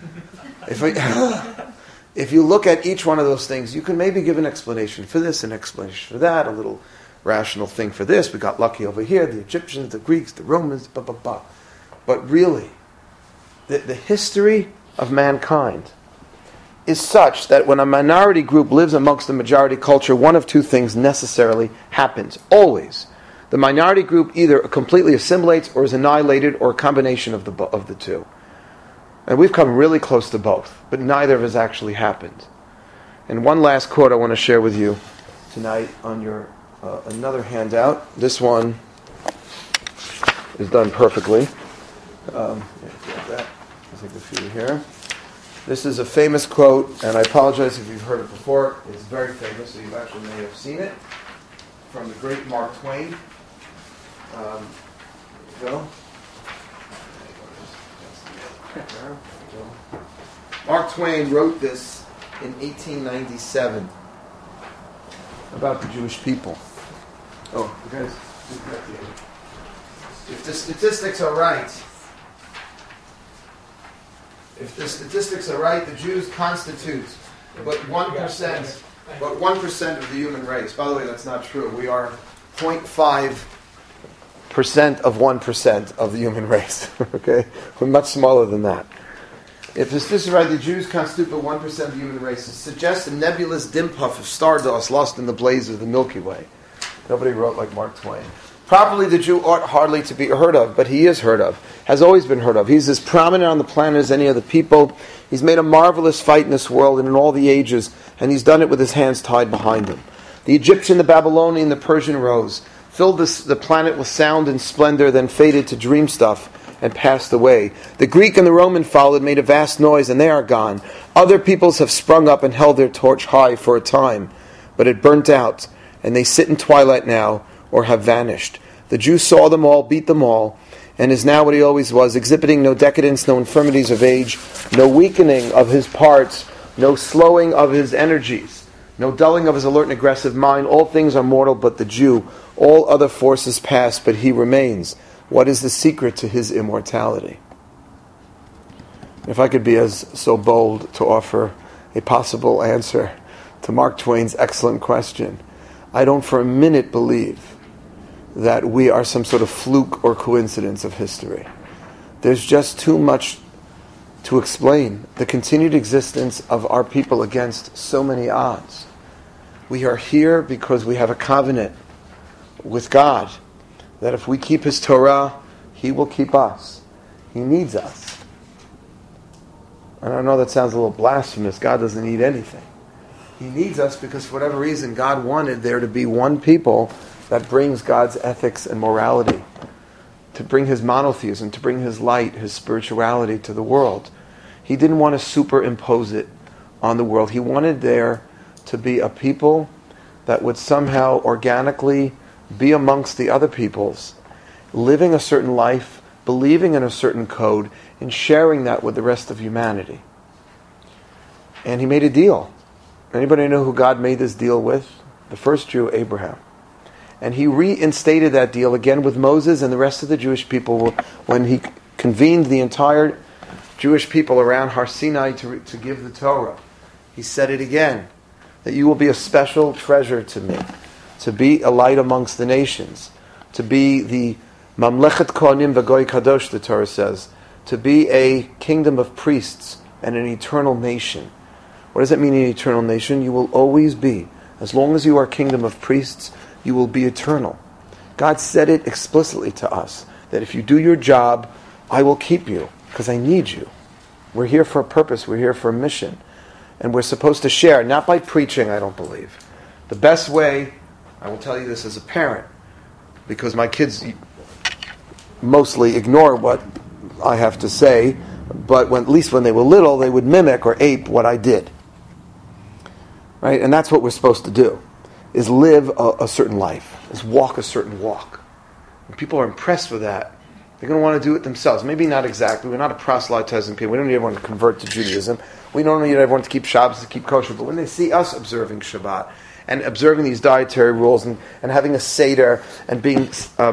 If you look at each one of those things, you can maybe give an explanation for this, an explanation for that, a little rational thing for this. We got lucky over here, the Egyptians, the Greeks, the Romans, blah, blah, blah. But really, the history of mankind is such that when a minority group lives amongst the majority culture, one of 2 things necessarily happens, always. The minority group either completely assimilates or is annihilated, or a combination of the 2. And we've come really close to both, but neither of us actually happened. And one last quote I want to share with you tonight on your another handout. This one is done perfectly. I'll take a few here. This is a famous quote, and I apologize if you've heard it before. It's very famous, so you actually may have seen it, from the great Mark Twain. There you go. Mark Twain wrote this in 1897 about the Jewish people. Oh, you guys, if the statistics are right, the Jews constitute but 1%, but 1% of the human race. By the way, that's not true. We are 0.5% of 1% of the human race. Okay, we're much smaller than that. If this is right, the Jews constitute but 1% of the human race. It suggests a nebulous dim puff of stardust lost in the blaze of the Milky Way. Nobody wrote like Mark Twain. Properly, the Jew ought hardly to be heard of, but he is heard of, has always been heard of. He's as prominent on the planet as any other people. He's made a marvelous fight in this world and in all the ages, and he's done it with his hands tied behind him. The Egyptian, the Babylonian, the Persian rose, filled the planet with sound and splendor, then faded to dream stuff and passed away. The Greek and the Roman followed, made a vast noise, and they are gone. Other peoples have sprung up and held their torch high for a time, but it burnt out, and they sit in twilight now, or have vanished. The Jew saw them all, beat them all, and is now what he always was, exhibiting no decadence, no infirmities of age, no weakening of his parts, no slowing of his energies, no dulling of his alert and aggressive mind. All things are mortal but the Jew. All other forces pass, but he remains. What is the secret to his immortality? If I could be so bold to offer a possible answer to Mark Twain's excellent question, I don't for a minute believe that we are some sort of fluke or coincidence of history. There's just too much to explain the continued existence of our people against so many odds. We are here because we have a covenant with God that if we keep His Torah, He will keep us. He needs us. And I know that sounds a little blasphemous. God doesn't need anything. He needs us because for whatever reason God wanted there to be one people that brings God's ethics and morality, to bring His monotheism, to bring His light, His spirituality to the world. He didn't want to superimpose it on the world. He wanted there to be a people that would somehow organically be amongst the other peoples, living a certain life, believing in a certain code, and sharing that with the rest of humanity. And He made a deal. Anybody know who God made this deal with? The first Jew, Abraham. And He reinstated that deal again with Moses and the rest of the Jewish people when He convened the entire Jewish people around Har Sinai to give the Torah. He said it again, that you will be a special treasure to me, to be a light amongst the nations, to be the Mamlechet Kohanim V'Goy Kadosh, the Torah says, to be a kingdom of priests and an eternal nation. What does that mean, an eternal nation? You will always be. As long as you are a kingdom of priests, you will be eternal. God said it explicitly to us, that if you do your job, I will keep you, because I need you. We're here for a purpose, we're here for a mission. And we're supposed to share, not by preaching, I don't believe. The best way, I will tell you this as a parent, because my kids mostly ignore what I have to say, but at least when they were little, they would mimic or ape what I did. Right? And that's what we're supposed to do, is live a certain life, is walk a certain walk. When people are impressed with that, they're going to want to do it themselves. Maybe not exactly. We're not a proselytizing people. We don't need everyone to convert to Judaism. We don't need everyone to keep Shabbos, to keep kosher. But when they see us observing Shabbat and observing these dietary rules and having a Seder and being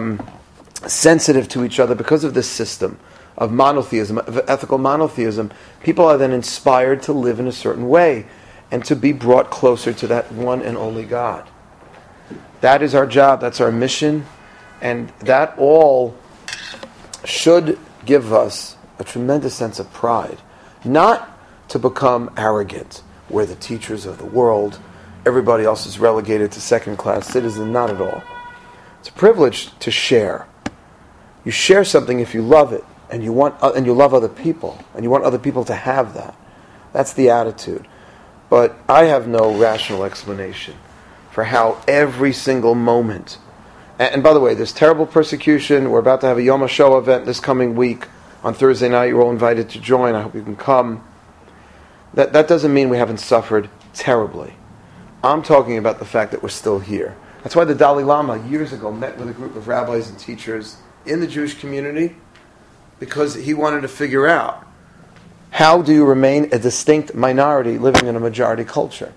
sensitive to each other because of this system of monotheism, of ethical monotheism, people are then inspired to live in a certain way and to be brought closer to that one and only God. That is our job. That's our mission. And that all should give us a tremendous sense of pride. Not to become arrogant. We're the teachers of the world. Everybody else is relegated to second-class citizen. Not at all. It's a privilege to share. You share something if you love it, and you love other people, and you want other people to have that. That's the attitude. But I have no rational explanation for how every single moment. And by the way, there's terrible persecution. We're about to have a Yom HaShoah event this coming week. On Thursday night, you're all invited to join. I hope you can come. That doesn't mean we haven't suffered terribly. I'm talking about the fact that we're still here. That's why the Dalai Lama years ago met with a group of rabbis and teachers in the Jewish community, because he wanted to figure out, how do you remain a distinct minority living in a majority culture?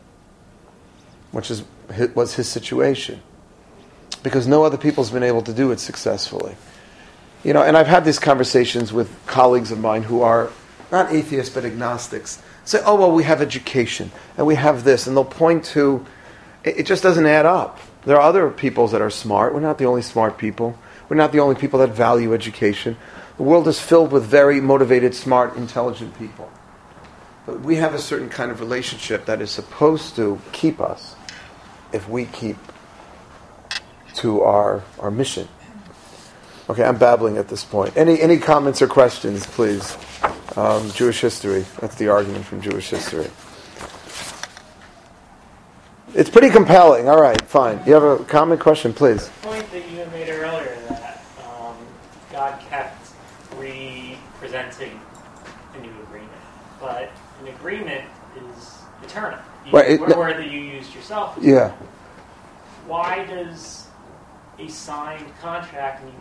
Which was his situation. Because no other people's been able to do it successfully. And I've had these conversations with colleagues of mine who are not atheists but agnostics. Say, oh, well, we have education, and we have this, and they'll point to, it just doesn't add up. There are other peoples that are smart. We're not the only smart people. We're not the only people that value education. The world is filled with very motivated, smart, intelligent people. But we have a certain kind of relationship that is supposed to keep us if we keep to our mission. Okay, I'm babbling at this point. Any comments or questions, please? Jewish history. That's the argument from Jewish history. It's pretty compelling. All right, fine. You have a comment, question, please? The point that you had made earlier that God kept re-presenting a new agreement, but an agreement is eternal. Right, The word that you used yourself is Yeah. why does a signed contract need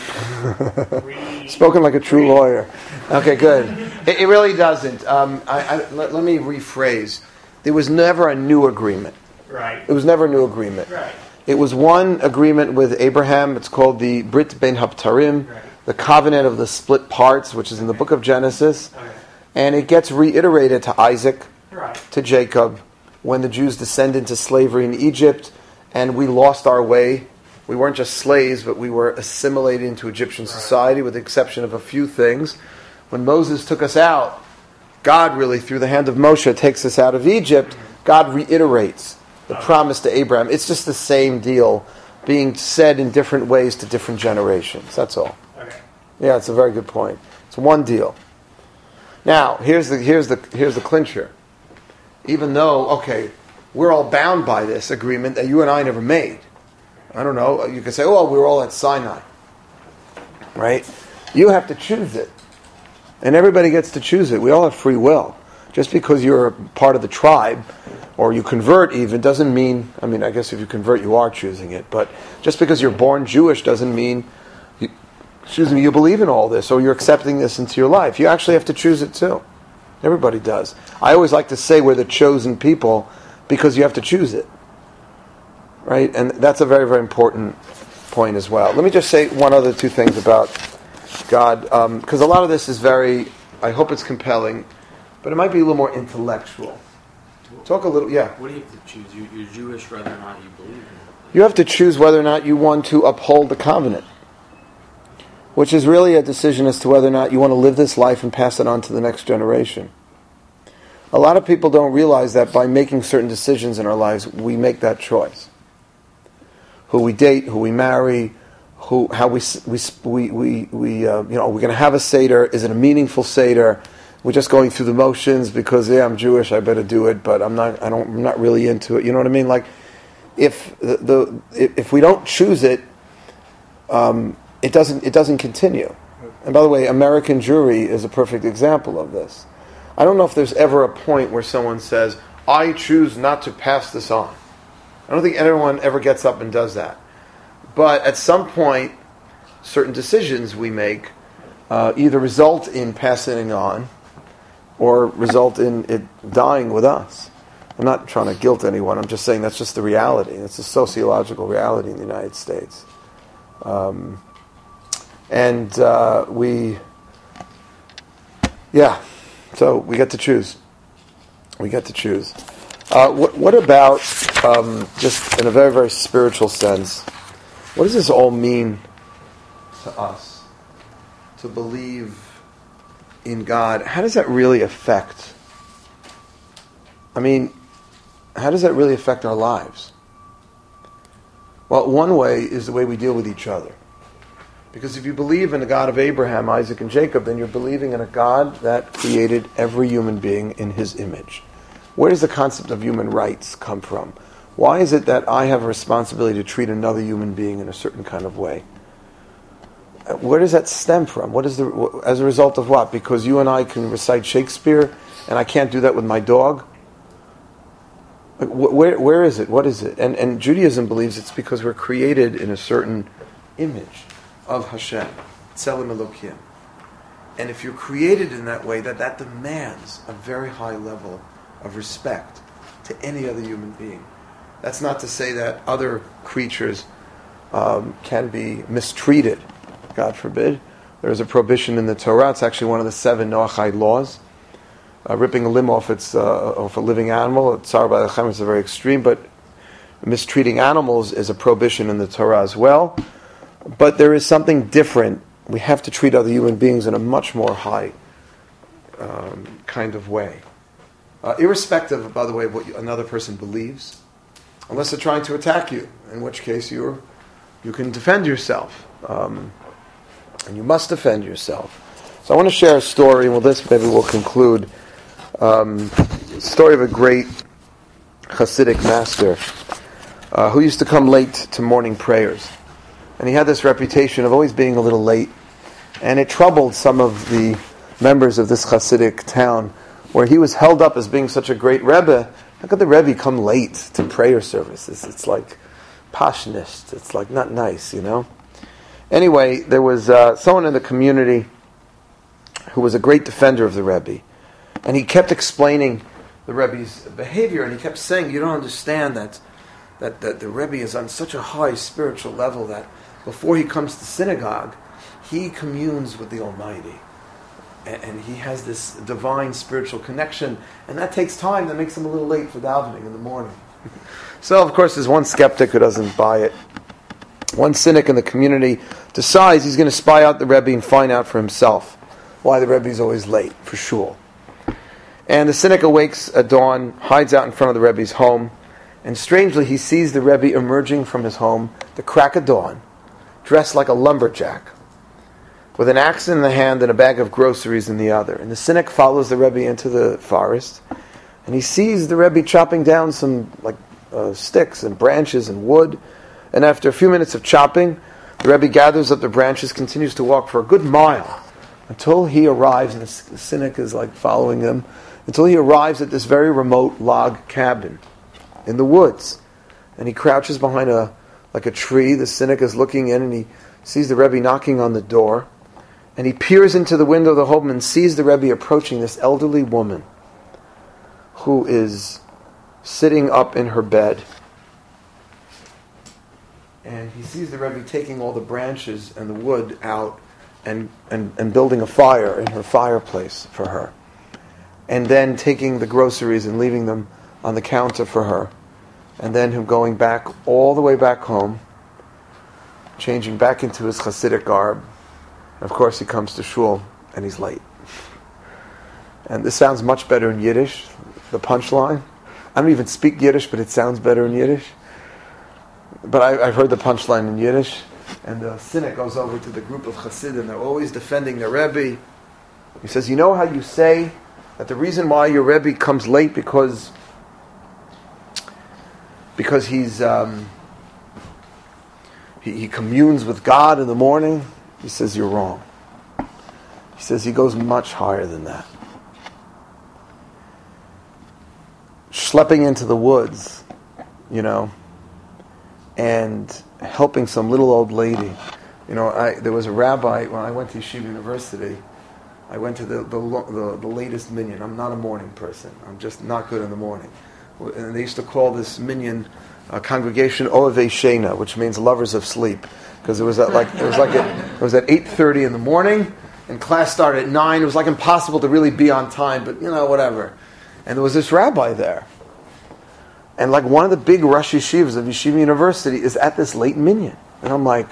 to be Spoken like a true lawyer. Okay, good. It really doesn't. Let me rephrase. There was never a new agreement. Right. It was never a new agreement. Right. It was one agreement with Abraham. It's called the Brit Ben Habtarim, Right. the covenant of the split parts, which is in the book of Genesis. Okay. And it gets reiterated to Isaac, Right. to Jacob, when the Jews descend into slavery in Egypt, and we lost our way. We weren't just slaves, but we were assimilated into Egyptian society, with the exception of a few things. When Moses took us out, God really, through the hand of Moshe, takes us out of Egypt. God reiterates the promise to Abraham. It's just the same deal being said in different ways to different generations. That's all. Okay. Yeah, it's a very good point. It's one deal. Now, here's the clincher. Even though, we're all bound by this agreement that you and I never made. I don't know. You could say, we were all at Sinai. Right? You have to choose it. And everybody gets to choose it. We all have free will. Just because you're a part of the tribe, or you convert even, doesn't mean, I guess if you convert you are choosing it, but just because you're born Jewish doesn't mean, you believe in all this, or you're accepting this into your life. You actually have to choose it too. Everybody does. I always like to say we're the chosen people because you have to choose it. Right? And that's a very, very important point as well. Let me just say one other two things about God, because a lot of this is I hope it's compelling, but it might be a little more intellectual. Talk a little, yeah. What do you have to choose? You're Jewish whether or not you believe in it. You have to choose whether or not you want to uphold the covenant, which is really a decision as to whether or not you want to live this life and pass it on to the next generation. A lot of people don't realize that by making certain decisions in our lives, we make that choice. Who we date, who we marry, how we we're going to have a Seder. Is it a meaningful Seder? We're just going through the motions because I'm Jewish, I better do it, but I'm not really into it. You know what I mean? Like, if we don't choose it, it doesn't continue. And by the way, American Jewry is a perfect example of this. I don't know if there's ever a point where someone says, I choose not to pass this on. I don't think anyone ever gets up and does that. But at some point, certain decisions we make either result in passing it on or result in it dying with us. I'm not trying to guilt anyone. I'm just saying that's just the reality. It's a sociological reality in the United States. So we get to choose. We get to choose. What about, just in a very, very spiritual sense, what does this all mean to us? To believe in God. How does that really affect? How does that really affect our lives? Well, one way is the way we deal with each other. Because if you believe in the God of Abraham, Isaac, and Jacob, then you're believing in a God that created every human being in his image. Where does the concept of human rights come from? Why is it that I have a responsibility to treat another human being in a certain kind of way? Where does that stem from? As a result of what? Because you and I can recite Shakespeare, and I can't do that with my dog? Where is it? What is it? And Judaism believes it's because we're created in a certain image of Hashem, Tselem Elokim. And if you're created in that way, that demands a very high level of respect to any other human being. That's not to say that other creatures can be mistreated, God forbid. There's a prohibition in the Torah. It's actually one of the 7 Noachide laws. Ripping a limb off a living animal, Tzar B'Lechem is a very extreme, but mistreating animals is a prohibition in the Torah as well. But there is something different. We have to treat other human beings in a much more high kind of way. Irrespective, by the way, of what another person believes, unless they're trying to attack you, in which case you can defend yourself. and you must defend yourself. So I want to share a story, and with this maybe we'll conclude. Story of a great Hasidic master who used to come late to morning prayers. And he had this reputation of always being a little late. And it troubled some of the members of this Hasidic town, where he was held up as being such a great Rebbe. How could the Rebbe come late to prayer services? It's like pashnish. It's like not nice, you know? Anyway, there was someone in the community who was a great defender of the Rebbe. And he kept explaining the Rebbe's behavior, and he kept saying, you don't understand that the Rebbe is on such a high spiritual level that before he comes to synagogue, he communes with the Almighty. And he has this divine spiritual connection, and that takes time. That makes him a little late for davening in the morning. So, of course, there's one skeptic who doesn't buy it. One cynic in the community decides he's going to spy out the Rebbe and find out for himself why the Rebbe is always late for shul. And the cynic awakes at dawn, hides out in front of the Rebbe's home, and strangely he sees the Rebbe emerging from his home, the crack of dawn, dressed like a lumberjack, with an axe in the hand and a bag of groceries in the other. And the cynic follows the Rebbe into the forest, and he sees the Rebbe chopping down some sticks and branches and wood. And after a few minutes of chopping, the Rebbe gathers up the branches, continues to walk for a good mile until he arrives, and the cynic is like following him, until he arrives at this very remote log cabin in the woods. And he crouches behind a tree. The cynic is looking in, and he sees the Rebbe knocking on the door. And he peers into the window of the home and sees the Rebbe approaching this elderly woman who is sitting up in her bed. And he sees the Rebbe taking all the branches and the wood out and building a fire in her fireplace for her. And then taking the groceries and leaving them on the counter for her. And then him going back all the way back home, changing back into his Hasidic garb. And of course he comes to shul and he's late. And this sounds much better in Yiddish, the punchline. I don't even speak Yiddish, but it sounds better in Yiddish. But I've heard the punchline in Yiddish. And the cynic goes over to the group of Hasidim. They're always defending their Rebbe. He says, you know how you say that the reason why your Rebbe comes late because he's he communes with God in the morning? He says, you're wrong. He says he goes much higher than that. Schlepping into the woods, and helping some little old lady. There was a rabbi, when I went to Yeshiva University, I went to the latest minyan. I'm not a morning person. I'm just not good in the morning. And they used to call this minyan congregation Ohavei Shena, which means lovers of sleep, because it was at 8:30 in the morning, and class started at 9. It was like impossible to really be on time, but whatever. And there was this rabbi there, and like one of the big Rosh Yeshivas of Yeshiva University is at this late minyan, and I'm like,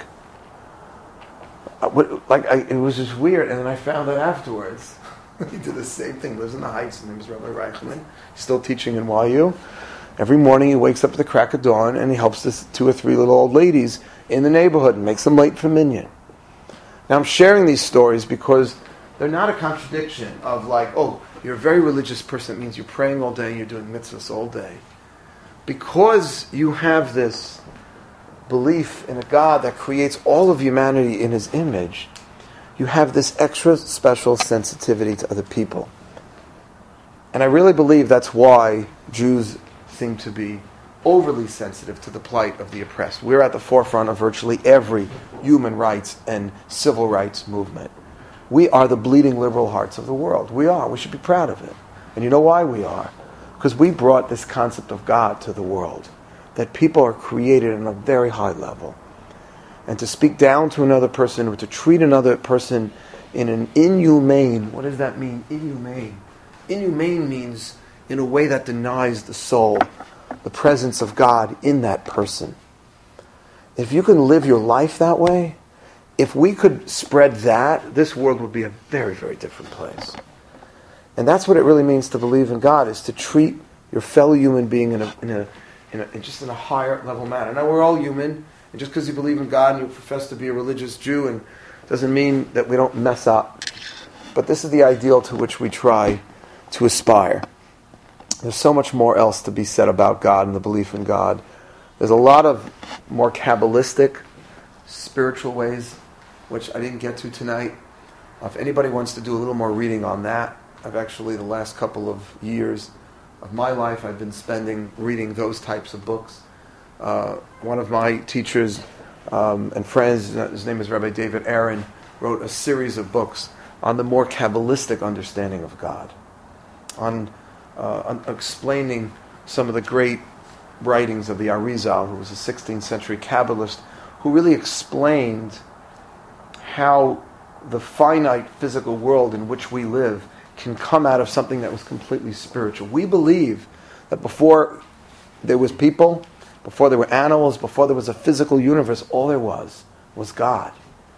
it was just weird. And then I found out afterwards he did the same thing. Lives in the Heights. His name is Rabbi Reichman. He's still teaching in YU. Every morning he wakes up at the crack of dawn and he helps this 2 or 3 little old ladies in the neighborhood and makes them late for minyan. Now I'm sharing these stories because they're not a contradiction of like, oh, you're a very religious person. It means you're praying all day and you're doing mitzvahs all day. Because you have this belief in a God that creates all of humanity in His image, you have this extra special sensitivity to other people. And I really believe that's why Jews seem to be overly sensitive to the plight of the oppressed. We're at the forefront of virtually every human rights and civil rights movement. We are the bleeding liberal hearts of the world. We are. We should be proud of it. And you know why we are? Because we brought this concept of God to the world. That people are created on a very high level. And to speak down to another person or to treat another person in an inhumane, what does that mean? Inhumane. Inhumane means in a way that denies the soul, the presence of God in that person. If you can live your life that way, if we could spread that, this world would be a very, very different place. And that's what it really means to believe in God, is to treat your fellow human being in a higher level manner. Now we're all human, and just because you believe in God and you profess to be a religious Jew and Doesn't mean that we don't mess up. But this is the ideal to which we try to aspire. There's so much more else to be said about God and the belief in God. There's a lot of more Kabbalistic, spiritual ways, which I didn't get to tonight. If anybody wants to do a little more reading on that, I've actually, the last couple of years of my life, I've been spending reading those types of books. One of my teachers and friends, his name is Rabbi David Aaron, wrote a series of books on the more Kabbalistic understanding of God, on explaining some of the great writings of the Arizal, who was a 16th century Kabbalist, who really explained how the finite physical world in which we live can come out of something that was completely spiritual. We believe that before there was people, before there were animals, before there was a physical universe, all there was God.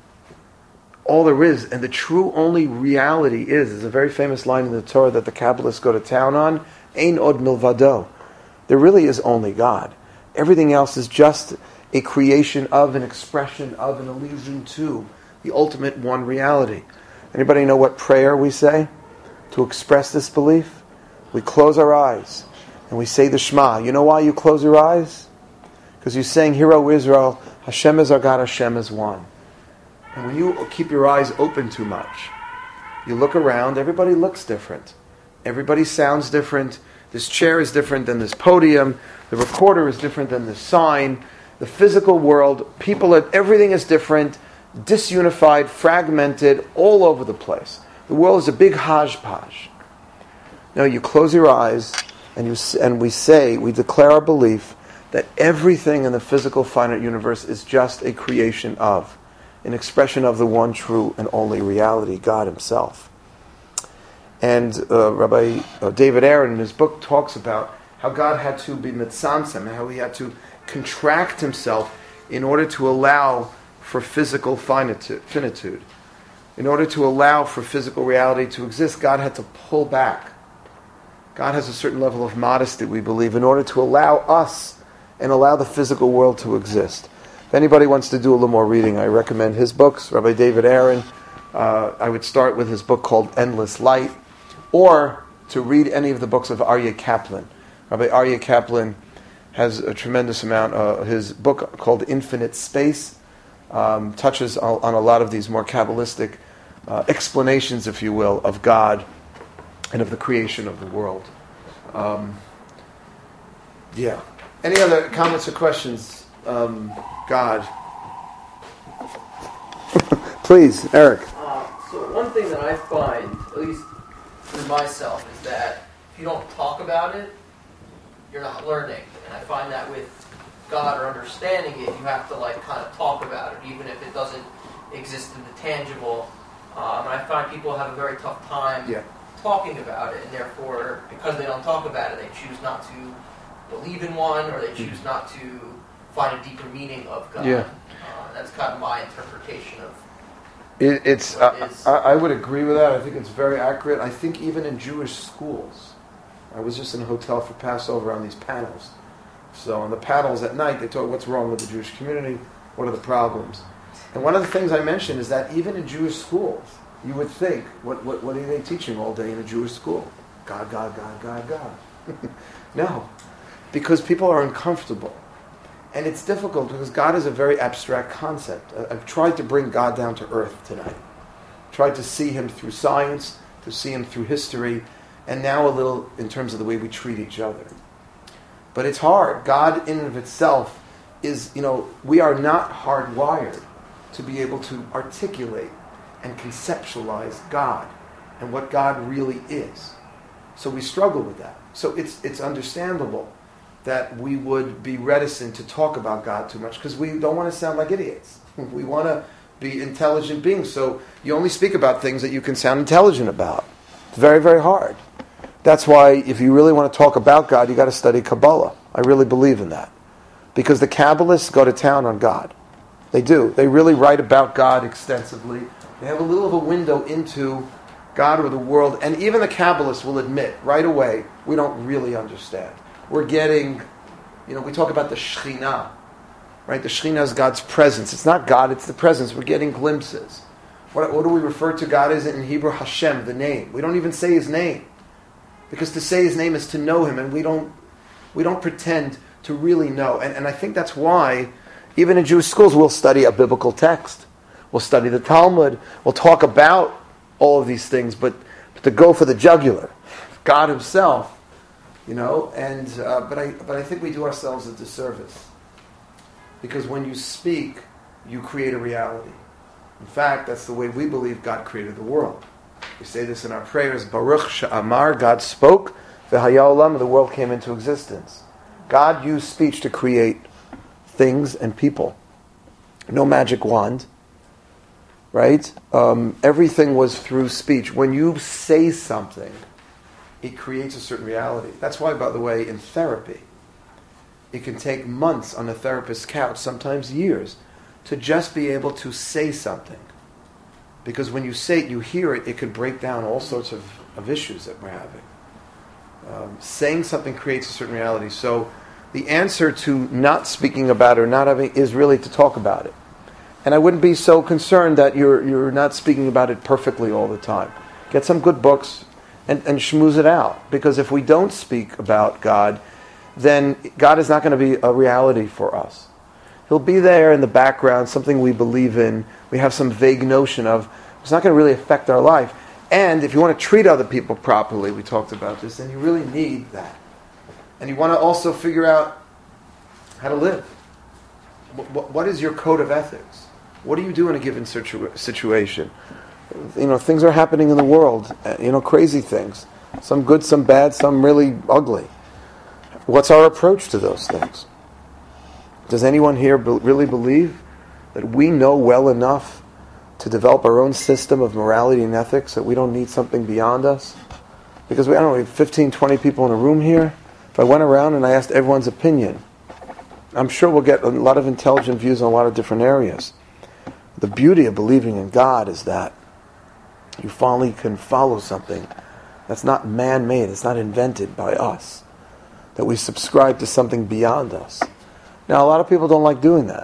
All there is, and the true only reality is a very famous line in the Torah that the Kabbalists go to town on, Ein od milvado. There really is only God. Everything else is just a creation of, an expression of, an allusion to the ultimate one reality. Anybody know what prayer we say to express this belief? We close our eyes and we say the Shema. You know why you close your eyes? Because you're saying, Hear, O Israel, Hashem is our God, Hashem is one. And when you keep your eyes open too much, you look around, everybody looks different. Everybody sounds different. This chair is different than this podium. The recorder is different than this sign. The physical world, everything is different, disunified, fragmented, all over the place. The world is a big hodgepodge. Now you close your eyes and we declare our belief that everything in the physical finite universe is just a creation of, an expression of the one true and only reality, God Himself. And Rabbi David Aaron in his book talks about how God had to be mitzamtzem, how He had to contract Himself in order to allow for physical finitude. In order to allow for physical reality to exist, God had to pull back. God has a certain level of modesty, we believe, in order to allow us and allow the physical world to exist. If anybody wants to do a little more reading, I recommend his books, Rabbi David Aaron. I would start with his book called Endless Light, or to read any of the books of Aryeh Kaplan. Rabbi Aryeh Kaplan has a tremendous amount. His book called Infinite Space touches on a lot of these more Kabbalistic explanations, if you will, of God and of the creation of the world. Any other comments or questions? God. Please, Eric. So one thing that I find, at least for myself, is that if you don't talk about it, you're not learning. And I find that with God or understanding it, you have to kind of talk about it, even if it doesn't exist in the tangible. And I find people have a very tough time talking about it, and therefore, because they don't talk about it, they choose not to believe in one, or they choose not to find a deeper meaning of God. That's kind of my interpretation of I would agree with that. I think it's very accurate. I think even in Jewish schools, I was just in a hotel for Passover on these panels. So on the panels at night, they talk what's wrong with the Jewish community, what are the problems. And one of the things I mentioned is that even in Jewish schools, you would think, what are they teaching all day in a Jewish school? God, God, God, God, God. No, because people are uncomfortable. And it's difficult because God is a very abstract concept. I've tried to bring God down to earth tonight. Tried to see Him through science, to see Him through history, and now a little in terms of the way we treat each other. But it's hard. God in and of itself is, we are not hardwired to be able to articulate and conceptualize God and what God really is. So we struggle with that. So it's understandable that we would be reticent to talk about God too much because we don't want to sound like idiots. We want to be intelligent beings. So you only speak about things that you can sound intelligent about. It's very, very hard. That's why if you really want to talk about God, you got to study Kabbalah. I really believe in that. Because the Kabbalists go to town on God. They do. They really write about God extensively. They have a little of a window into God or the world. And even the Kabbalists will admit right away, we don't really understand. We're getting, we talk about the Shekhinah, right? The Shekhinah is God's presence. It's not God, it's the presence. We're getting glimpses. What do we refer to God as in Hebrew? Hashem, the name. We don't even say His name. Because to say His name is to know Him, and we don't pretend to really know. And I think that's why, even in Jewish schools, we'll study a biblical text. We'll study the Talmud. We'll talk about all of these things, but to go for the jugular, God Himself, but I think we do ourselves a disservice. Because when you speak, you create a reality. In fact, that's the way we believe God created the world. We say this in our prayers, Baruch She'amar, God spoke, V'haya olam, the world came into existence. God used speech to create things and people. No magic wand, right? Everything was through speech. When you say something, it creates a certain reality. That's why, by the way, in therapy, it can take months on a therapist's couch, sometimes years, to just be able to say something. Because when you say it, you hear it, it could break down all sorts of issues that we're having. Saying something creates a certain reality. So the answer to not speaking about it or not having is really to talk about it. And I wouldn't be so concerned that you're not speaking about it perfectly all the time. Get some good books and schmooze it out. Because if we don't speak about God, then God is not going to be a reality for us. He'll be there in the background, something we believe in, we have some vague notion of. It's not going to really affect our life. And if you want to treat other people properly, we talked about this, then you really need that. And you want to also figure out how to live. What is your code of ethics? What do you do in a given situation? Things are happening in the world, crazy things. Some good, some bad, some really ugly. What's our approach to those things? Does anyone here really believe that we know well enough to develop our own system of morality and ethics, that we don't need something beyond us? Because we have 15, 20 people in a room here. If I went around and I asked everyone's opinion, I'm sure we'll get a lot of intelligent views on a lot of different areas. The beauty of believing in God is that you finally can follow something that's not man-made, it's not invented by us, that we subscribe to something beyond us. Now, a lot of people don't like doing that.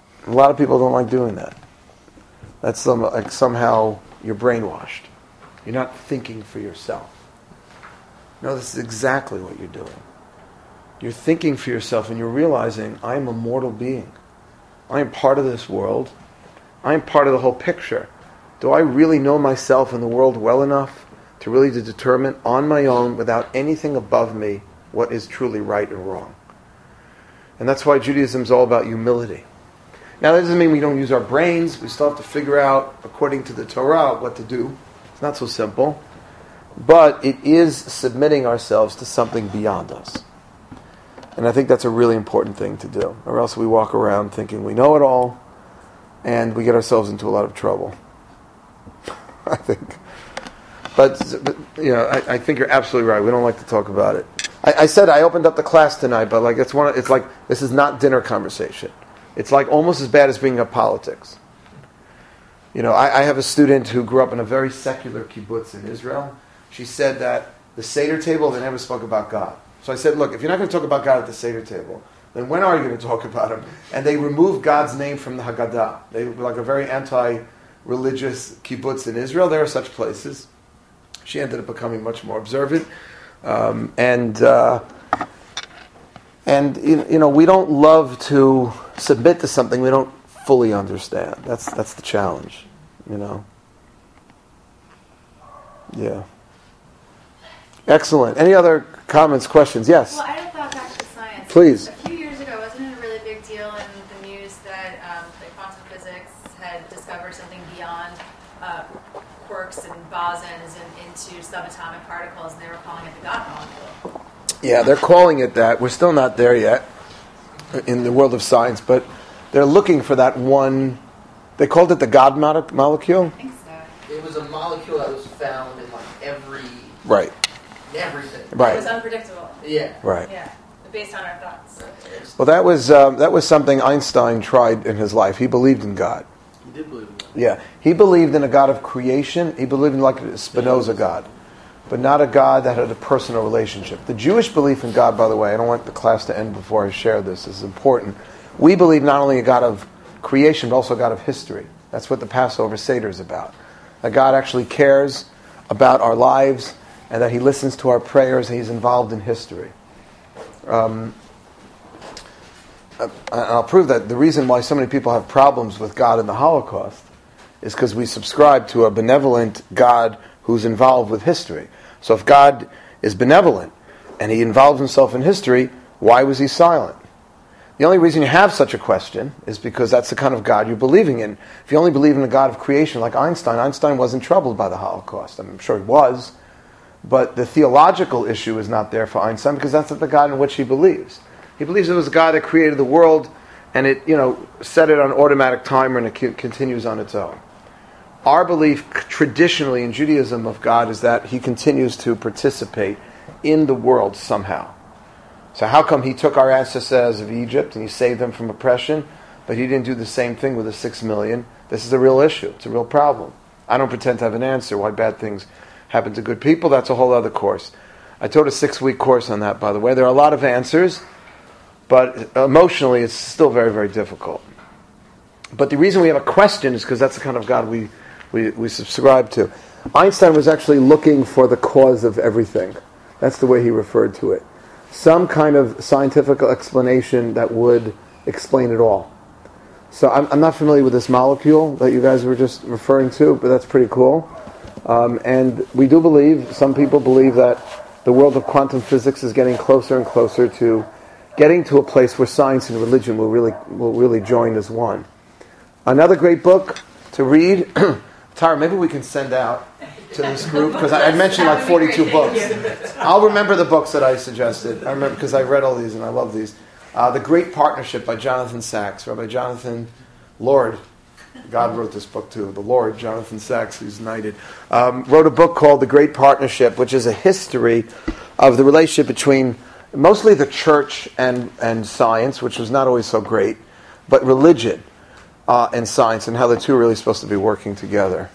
That's like somehow you're brainwashed. You're not thinking for yourself. No, this is exactly what you're doing. You're thinking for yourself and you're realizing, I am a mortal being. I am part of this world. I am part of the whole picture. Do I really know myself and the world well enough to really determine on my own, without anything above me, what is truly right or wrong? And that's why Judaism is all about humility. Now, that doesn't mean we don't use our brains. We still have to figure out, according to the Torah, what to do. It's not so simple. But it is submitting ourselves to something beyond us. And I think that's a really important thing to do. Or else we walk around thinking we know it all, and we get ourselves into a lot of trouble. I think. But I think you're absolutely right. We don't like to talk about it. I said I opened up the class tonight, but it's like this is not dinner conversation. It's like almost as bad as bringing up politics. I have a student who grew up in a very secular kibbutz in Israel. She said that the Seder table, they never spoke about God. So I said, look, if you're not going to talk about God at the Seder table, then when are you going to talk about Him? And they removed God's name from the Haggadah. They were like a very anti-religious kibbutz in Israel. There are such places. She ended up becoming much more observant. And we don't love to submit to something we don't fully understand. That's the challenge, Yeah. Excellent. Any other comments, questions? Yes. Well, I had a thought back to science. Please. A few years ago, wasn't it a really big deal in the news that quantum physics had discovered something beyond quarks and bosons and into subatomic particles, and they were calling it the God molecule? Yeah, they're calling it that. We're still not there yet in the world of science, but they're looking for that one. They called it the God molecule? I think so. It was a molecule that was found in everything. Right. It was unpredictable. Yeah. Right. Yeah. Based on our thoughts. Well, that was something Einstein tried in his life. He believed in God. He did believe in God. Yeah. He believed in a God of creation. He believed in like a Spinoza God. But not a God that had a personal relationship. The Jewish belief in God, by the way, I don't want the class to end before I share this. This is important. We believe not only a God of creation, but also a God of history. That's what the Passover Seder is about. That God actually cares about our lives and that He listens to our prayers and He's involved in history. I'll prove that the reason why so many people have problems with God in the Holocaust is because we subscribe to a benevolent God who's involved with history. So if God is benevolent and He involves Himself in history, why was He silent? The only reason you have such a question is because that's the kind of God you're believing in. If you only believe in the God of creation like Einstein wasn't troubled by the Holocaust. I'm sure he was, but the theological issue is not there for Einstein because that's not the God in which he believes. He believes it was a God that created the world and it, set it on automatic timer and it continues on its own. Our belief traditionally in Judaism of God is that He continues to participate in the world somehow. So how come He took our ancestors of Egypt and He saved them from oppression, but He didn't do the same thing with the 6 million? This is a real issue. It's a real problem. I don't pretend to have an answer why bad things happen to good people. That's a whole other course. I taught a 6-week course on that, by the way. There are a lot of answers, but emotionally it's still very, very difficult. But the reason we have a question is because that's the kind of God we subscribe to. Einstein was actually looking for the cause of everything. That's the way he referred to it. Some kind of scientific explanation that would explain it all. So I'm not familiar with this molecule that you guys were just referring to, but that's pretty cool. And we do believe, some people believe that the world of quantum physics is getting closer and closer to getting to a place where science and religion will really join as one. Another great book to read, Tara, maybe we can send out to this group, because I mentioned like 42 books. I'll remember the books that I suggested. I remember because I read all these and I love these. The Great Partnership by Jonathan Sacks. Rabbi Jonathan Lord, God wrote this book too. The Lord, Jonathan Sacks, who's knighted, wrote a book called The Great Partnership, which is a history of the relationship between mostly the church and science, which was not always so great, but religion and science, and how the two are really supposed to be working together.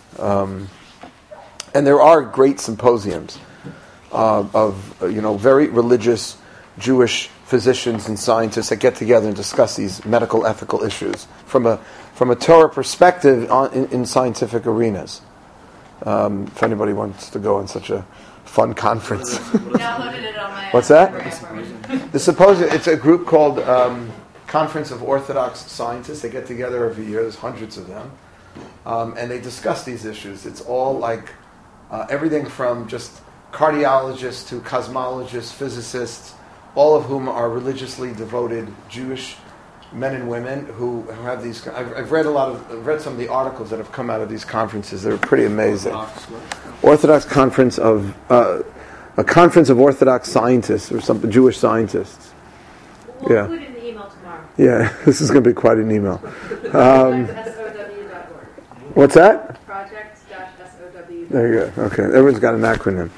And there are great symposiums of very religious Jewish physicians and scientists that get together and discuss these medical ethical issues from a Torah perspective in scientific arenas. If anybody wants to go on such a fun conference. Downloaded it on my. What's that? iPhone. The symposium. It's a group called Conference of Orthodox Scientists. They get together every year. There's hundreds of them, and they discuss these issues. It's all like everything from just cardiologists to cosmologists, physicists, all of whom are religiously devoted Jewish men and women who have these. I've read some of the articles that have come out of these conferences. They're pretty amazing. Orthodox Conference of a Conference of Orthodox Scientists or something, Jewish scientists. We'll include it in the email tomorrow. Yeah, this is going to be quite an email. SOW.org. What's that? Project-SOW. There you go. Okay, everyone's got an acronym.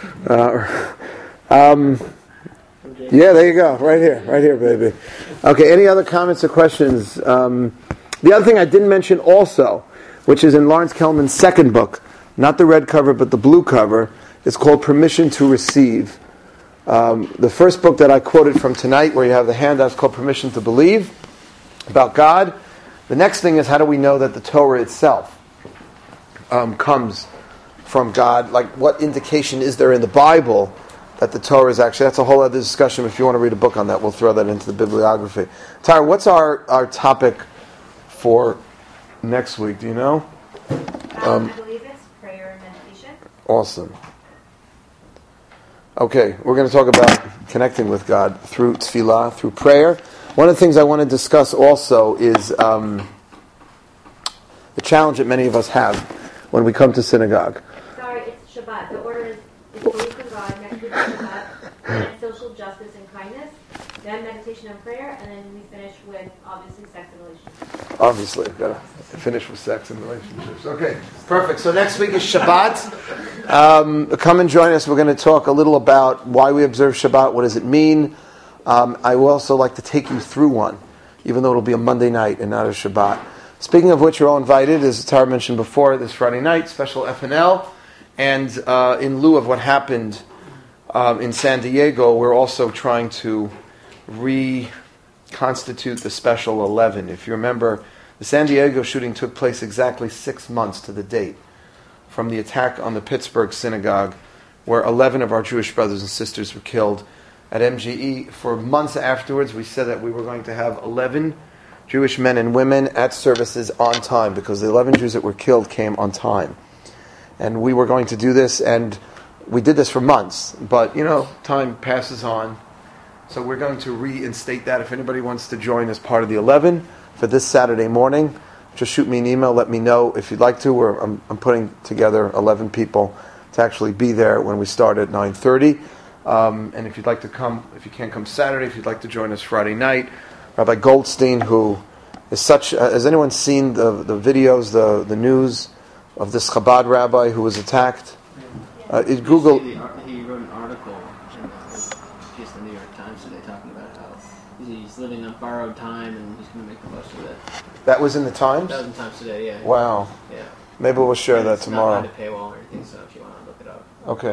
Yeah, there you go. Right here, baby. Okay, any other comments or questions? The other thing I didn't mention also, which is in Lawrence Kellman's second book, not the red cover but the blue cover, is called Permission to Receive. The first book that I quoted from tonight, where you have the handout, is called Permission to Believe, about God. The next thing is, how do we know that the Torah itself comes from God? Like, what indication is there in the Bible that the Torah is actually... That's a whole other discussion. If you want to read a book on that, we'll throw that into the bibliography. Tyra, what's our topic for next week? Do you know? I believe it's prayer and meditation. Awesome. Okay, we're going to talk about connecting with God through tefillah, through prayer. One of the things I want to discuss also is the challenge that many of us have when we come to synagogue. Sorry, it's Shabbat. The order is belief in God, next week is Shabbat, then social justice and kindness, then meditation and prayer, and then we finish with, obviously, sex and relationships. Obviously, got to finish with sex and relationships. Okay, perfect. So next week is Shabbat. Come and join us. We're going to talk a little about why we observe Shabbat. What does it mean? I will also like to take you through one, even though it'll be a Monday night and not a Shabbat. Speaking of which, you're all invited, as Tara mentioned before, this Friday night, special FNL. And in lieu of what happened in San Diego, we're also trying to reconstitute the Special 11. If you remember, The San Diego shooting took place exactly 6 months to the date from the attack on the Pittsburgh synagogue, where 11 of our Jewish brothers and sisters were killed. At MGE, for months afterwards, we said that we were going to have 11 Jewish men and women at services on time, because the 11 Jews that were killed came on time. And we were going to do this, and we did this for months. But, time passes on. So we're going to reinstate that. If anybody wants to join as part of the 11 for this Saturday morning, just shoot me an email. Let me know if you'd like to. I'm putting together 11 people to actually be there when we start at 9:30. And if you'd like to come, if you can't come Saturday, if you'd like to join us Friday night, Rabbi Goldstein, who is such... has anyone seen the videos, the news of this Chabad rabbi who was attacked? Google... He wrote an article in a piece in the New York Times today talking about how he's living on borrowed time and he's going to make the most of it. That was in the Times? That was in the Times today, yeah. Wow. Yeah. Maybe we'll share that tomorrow. It's not behind a paywall or anything, so if you want to look it up.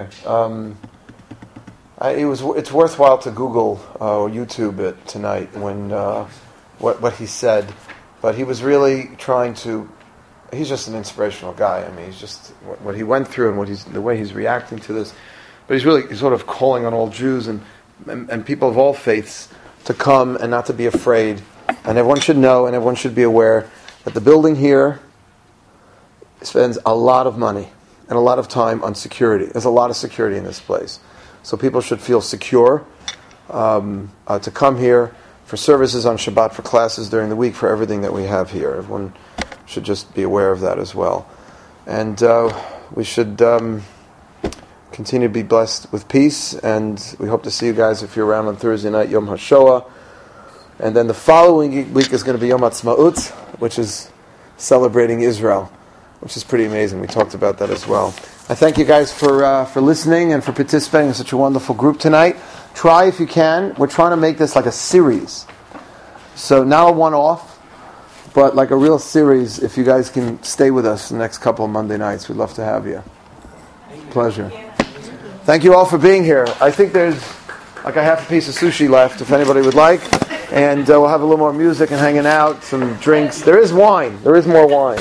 Okay. It's worthwhile to Google or YouTube it tonight when what he said, but he was really trying to... He's just an inspirational guy. I mean, he's just what he went through and the way he's reacting to this. But he's sort of calling on all Jews and people of all faiths to come and not to be afraid. And everyone should know and everyone should be aware that the building here spends a lot of money and a lot of time on security. There's a lot of security in this place. So people should feel secure to come here for services on Shabbat, for classes during the week, for everything that we have here. Everyone should just be aware of that as well. And we should continue to be blessed with peace, and we hope to see you guys if you're around on Thursday night, Yom HaShoah. And then the following week is going to be Yom Ha'atzmaut, which is celebrating Israel, which is pretty amazing. We talked about that as well. I thank you guys for listening and for participating in such a wonderful group tonight. Try if you can. We're trying to make this like a series. So not a one-off, but like a real series. If you guys can stay with us the next couple of Monday nights, we'd love to have you. Pleasure. Thank you all for being here. I think there's like a half a piece of sushi left, if anybody would like. And we'll have a little more music and hanging out, some drinks. There is wine. There is more wine.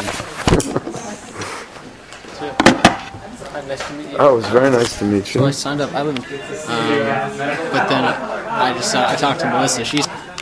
Nice to meet you. Oh, it was very nice to meet you. So I signed up. But then I talked to Melissa. She's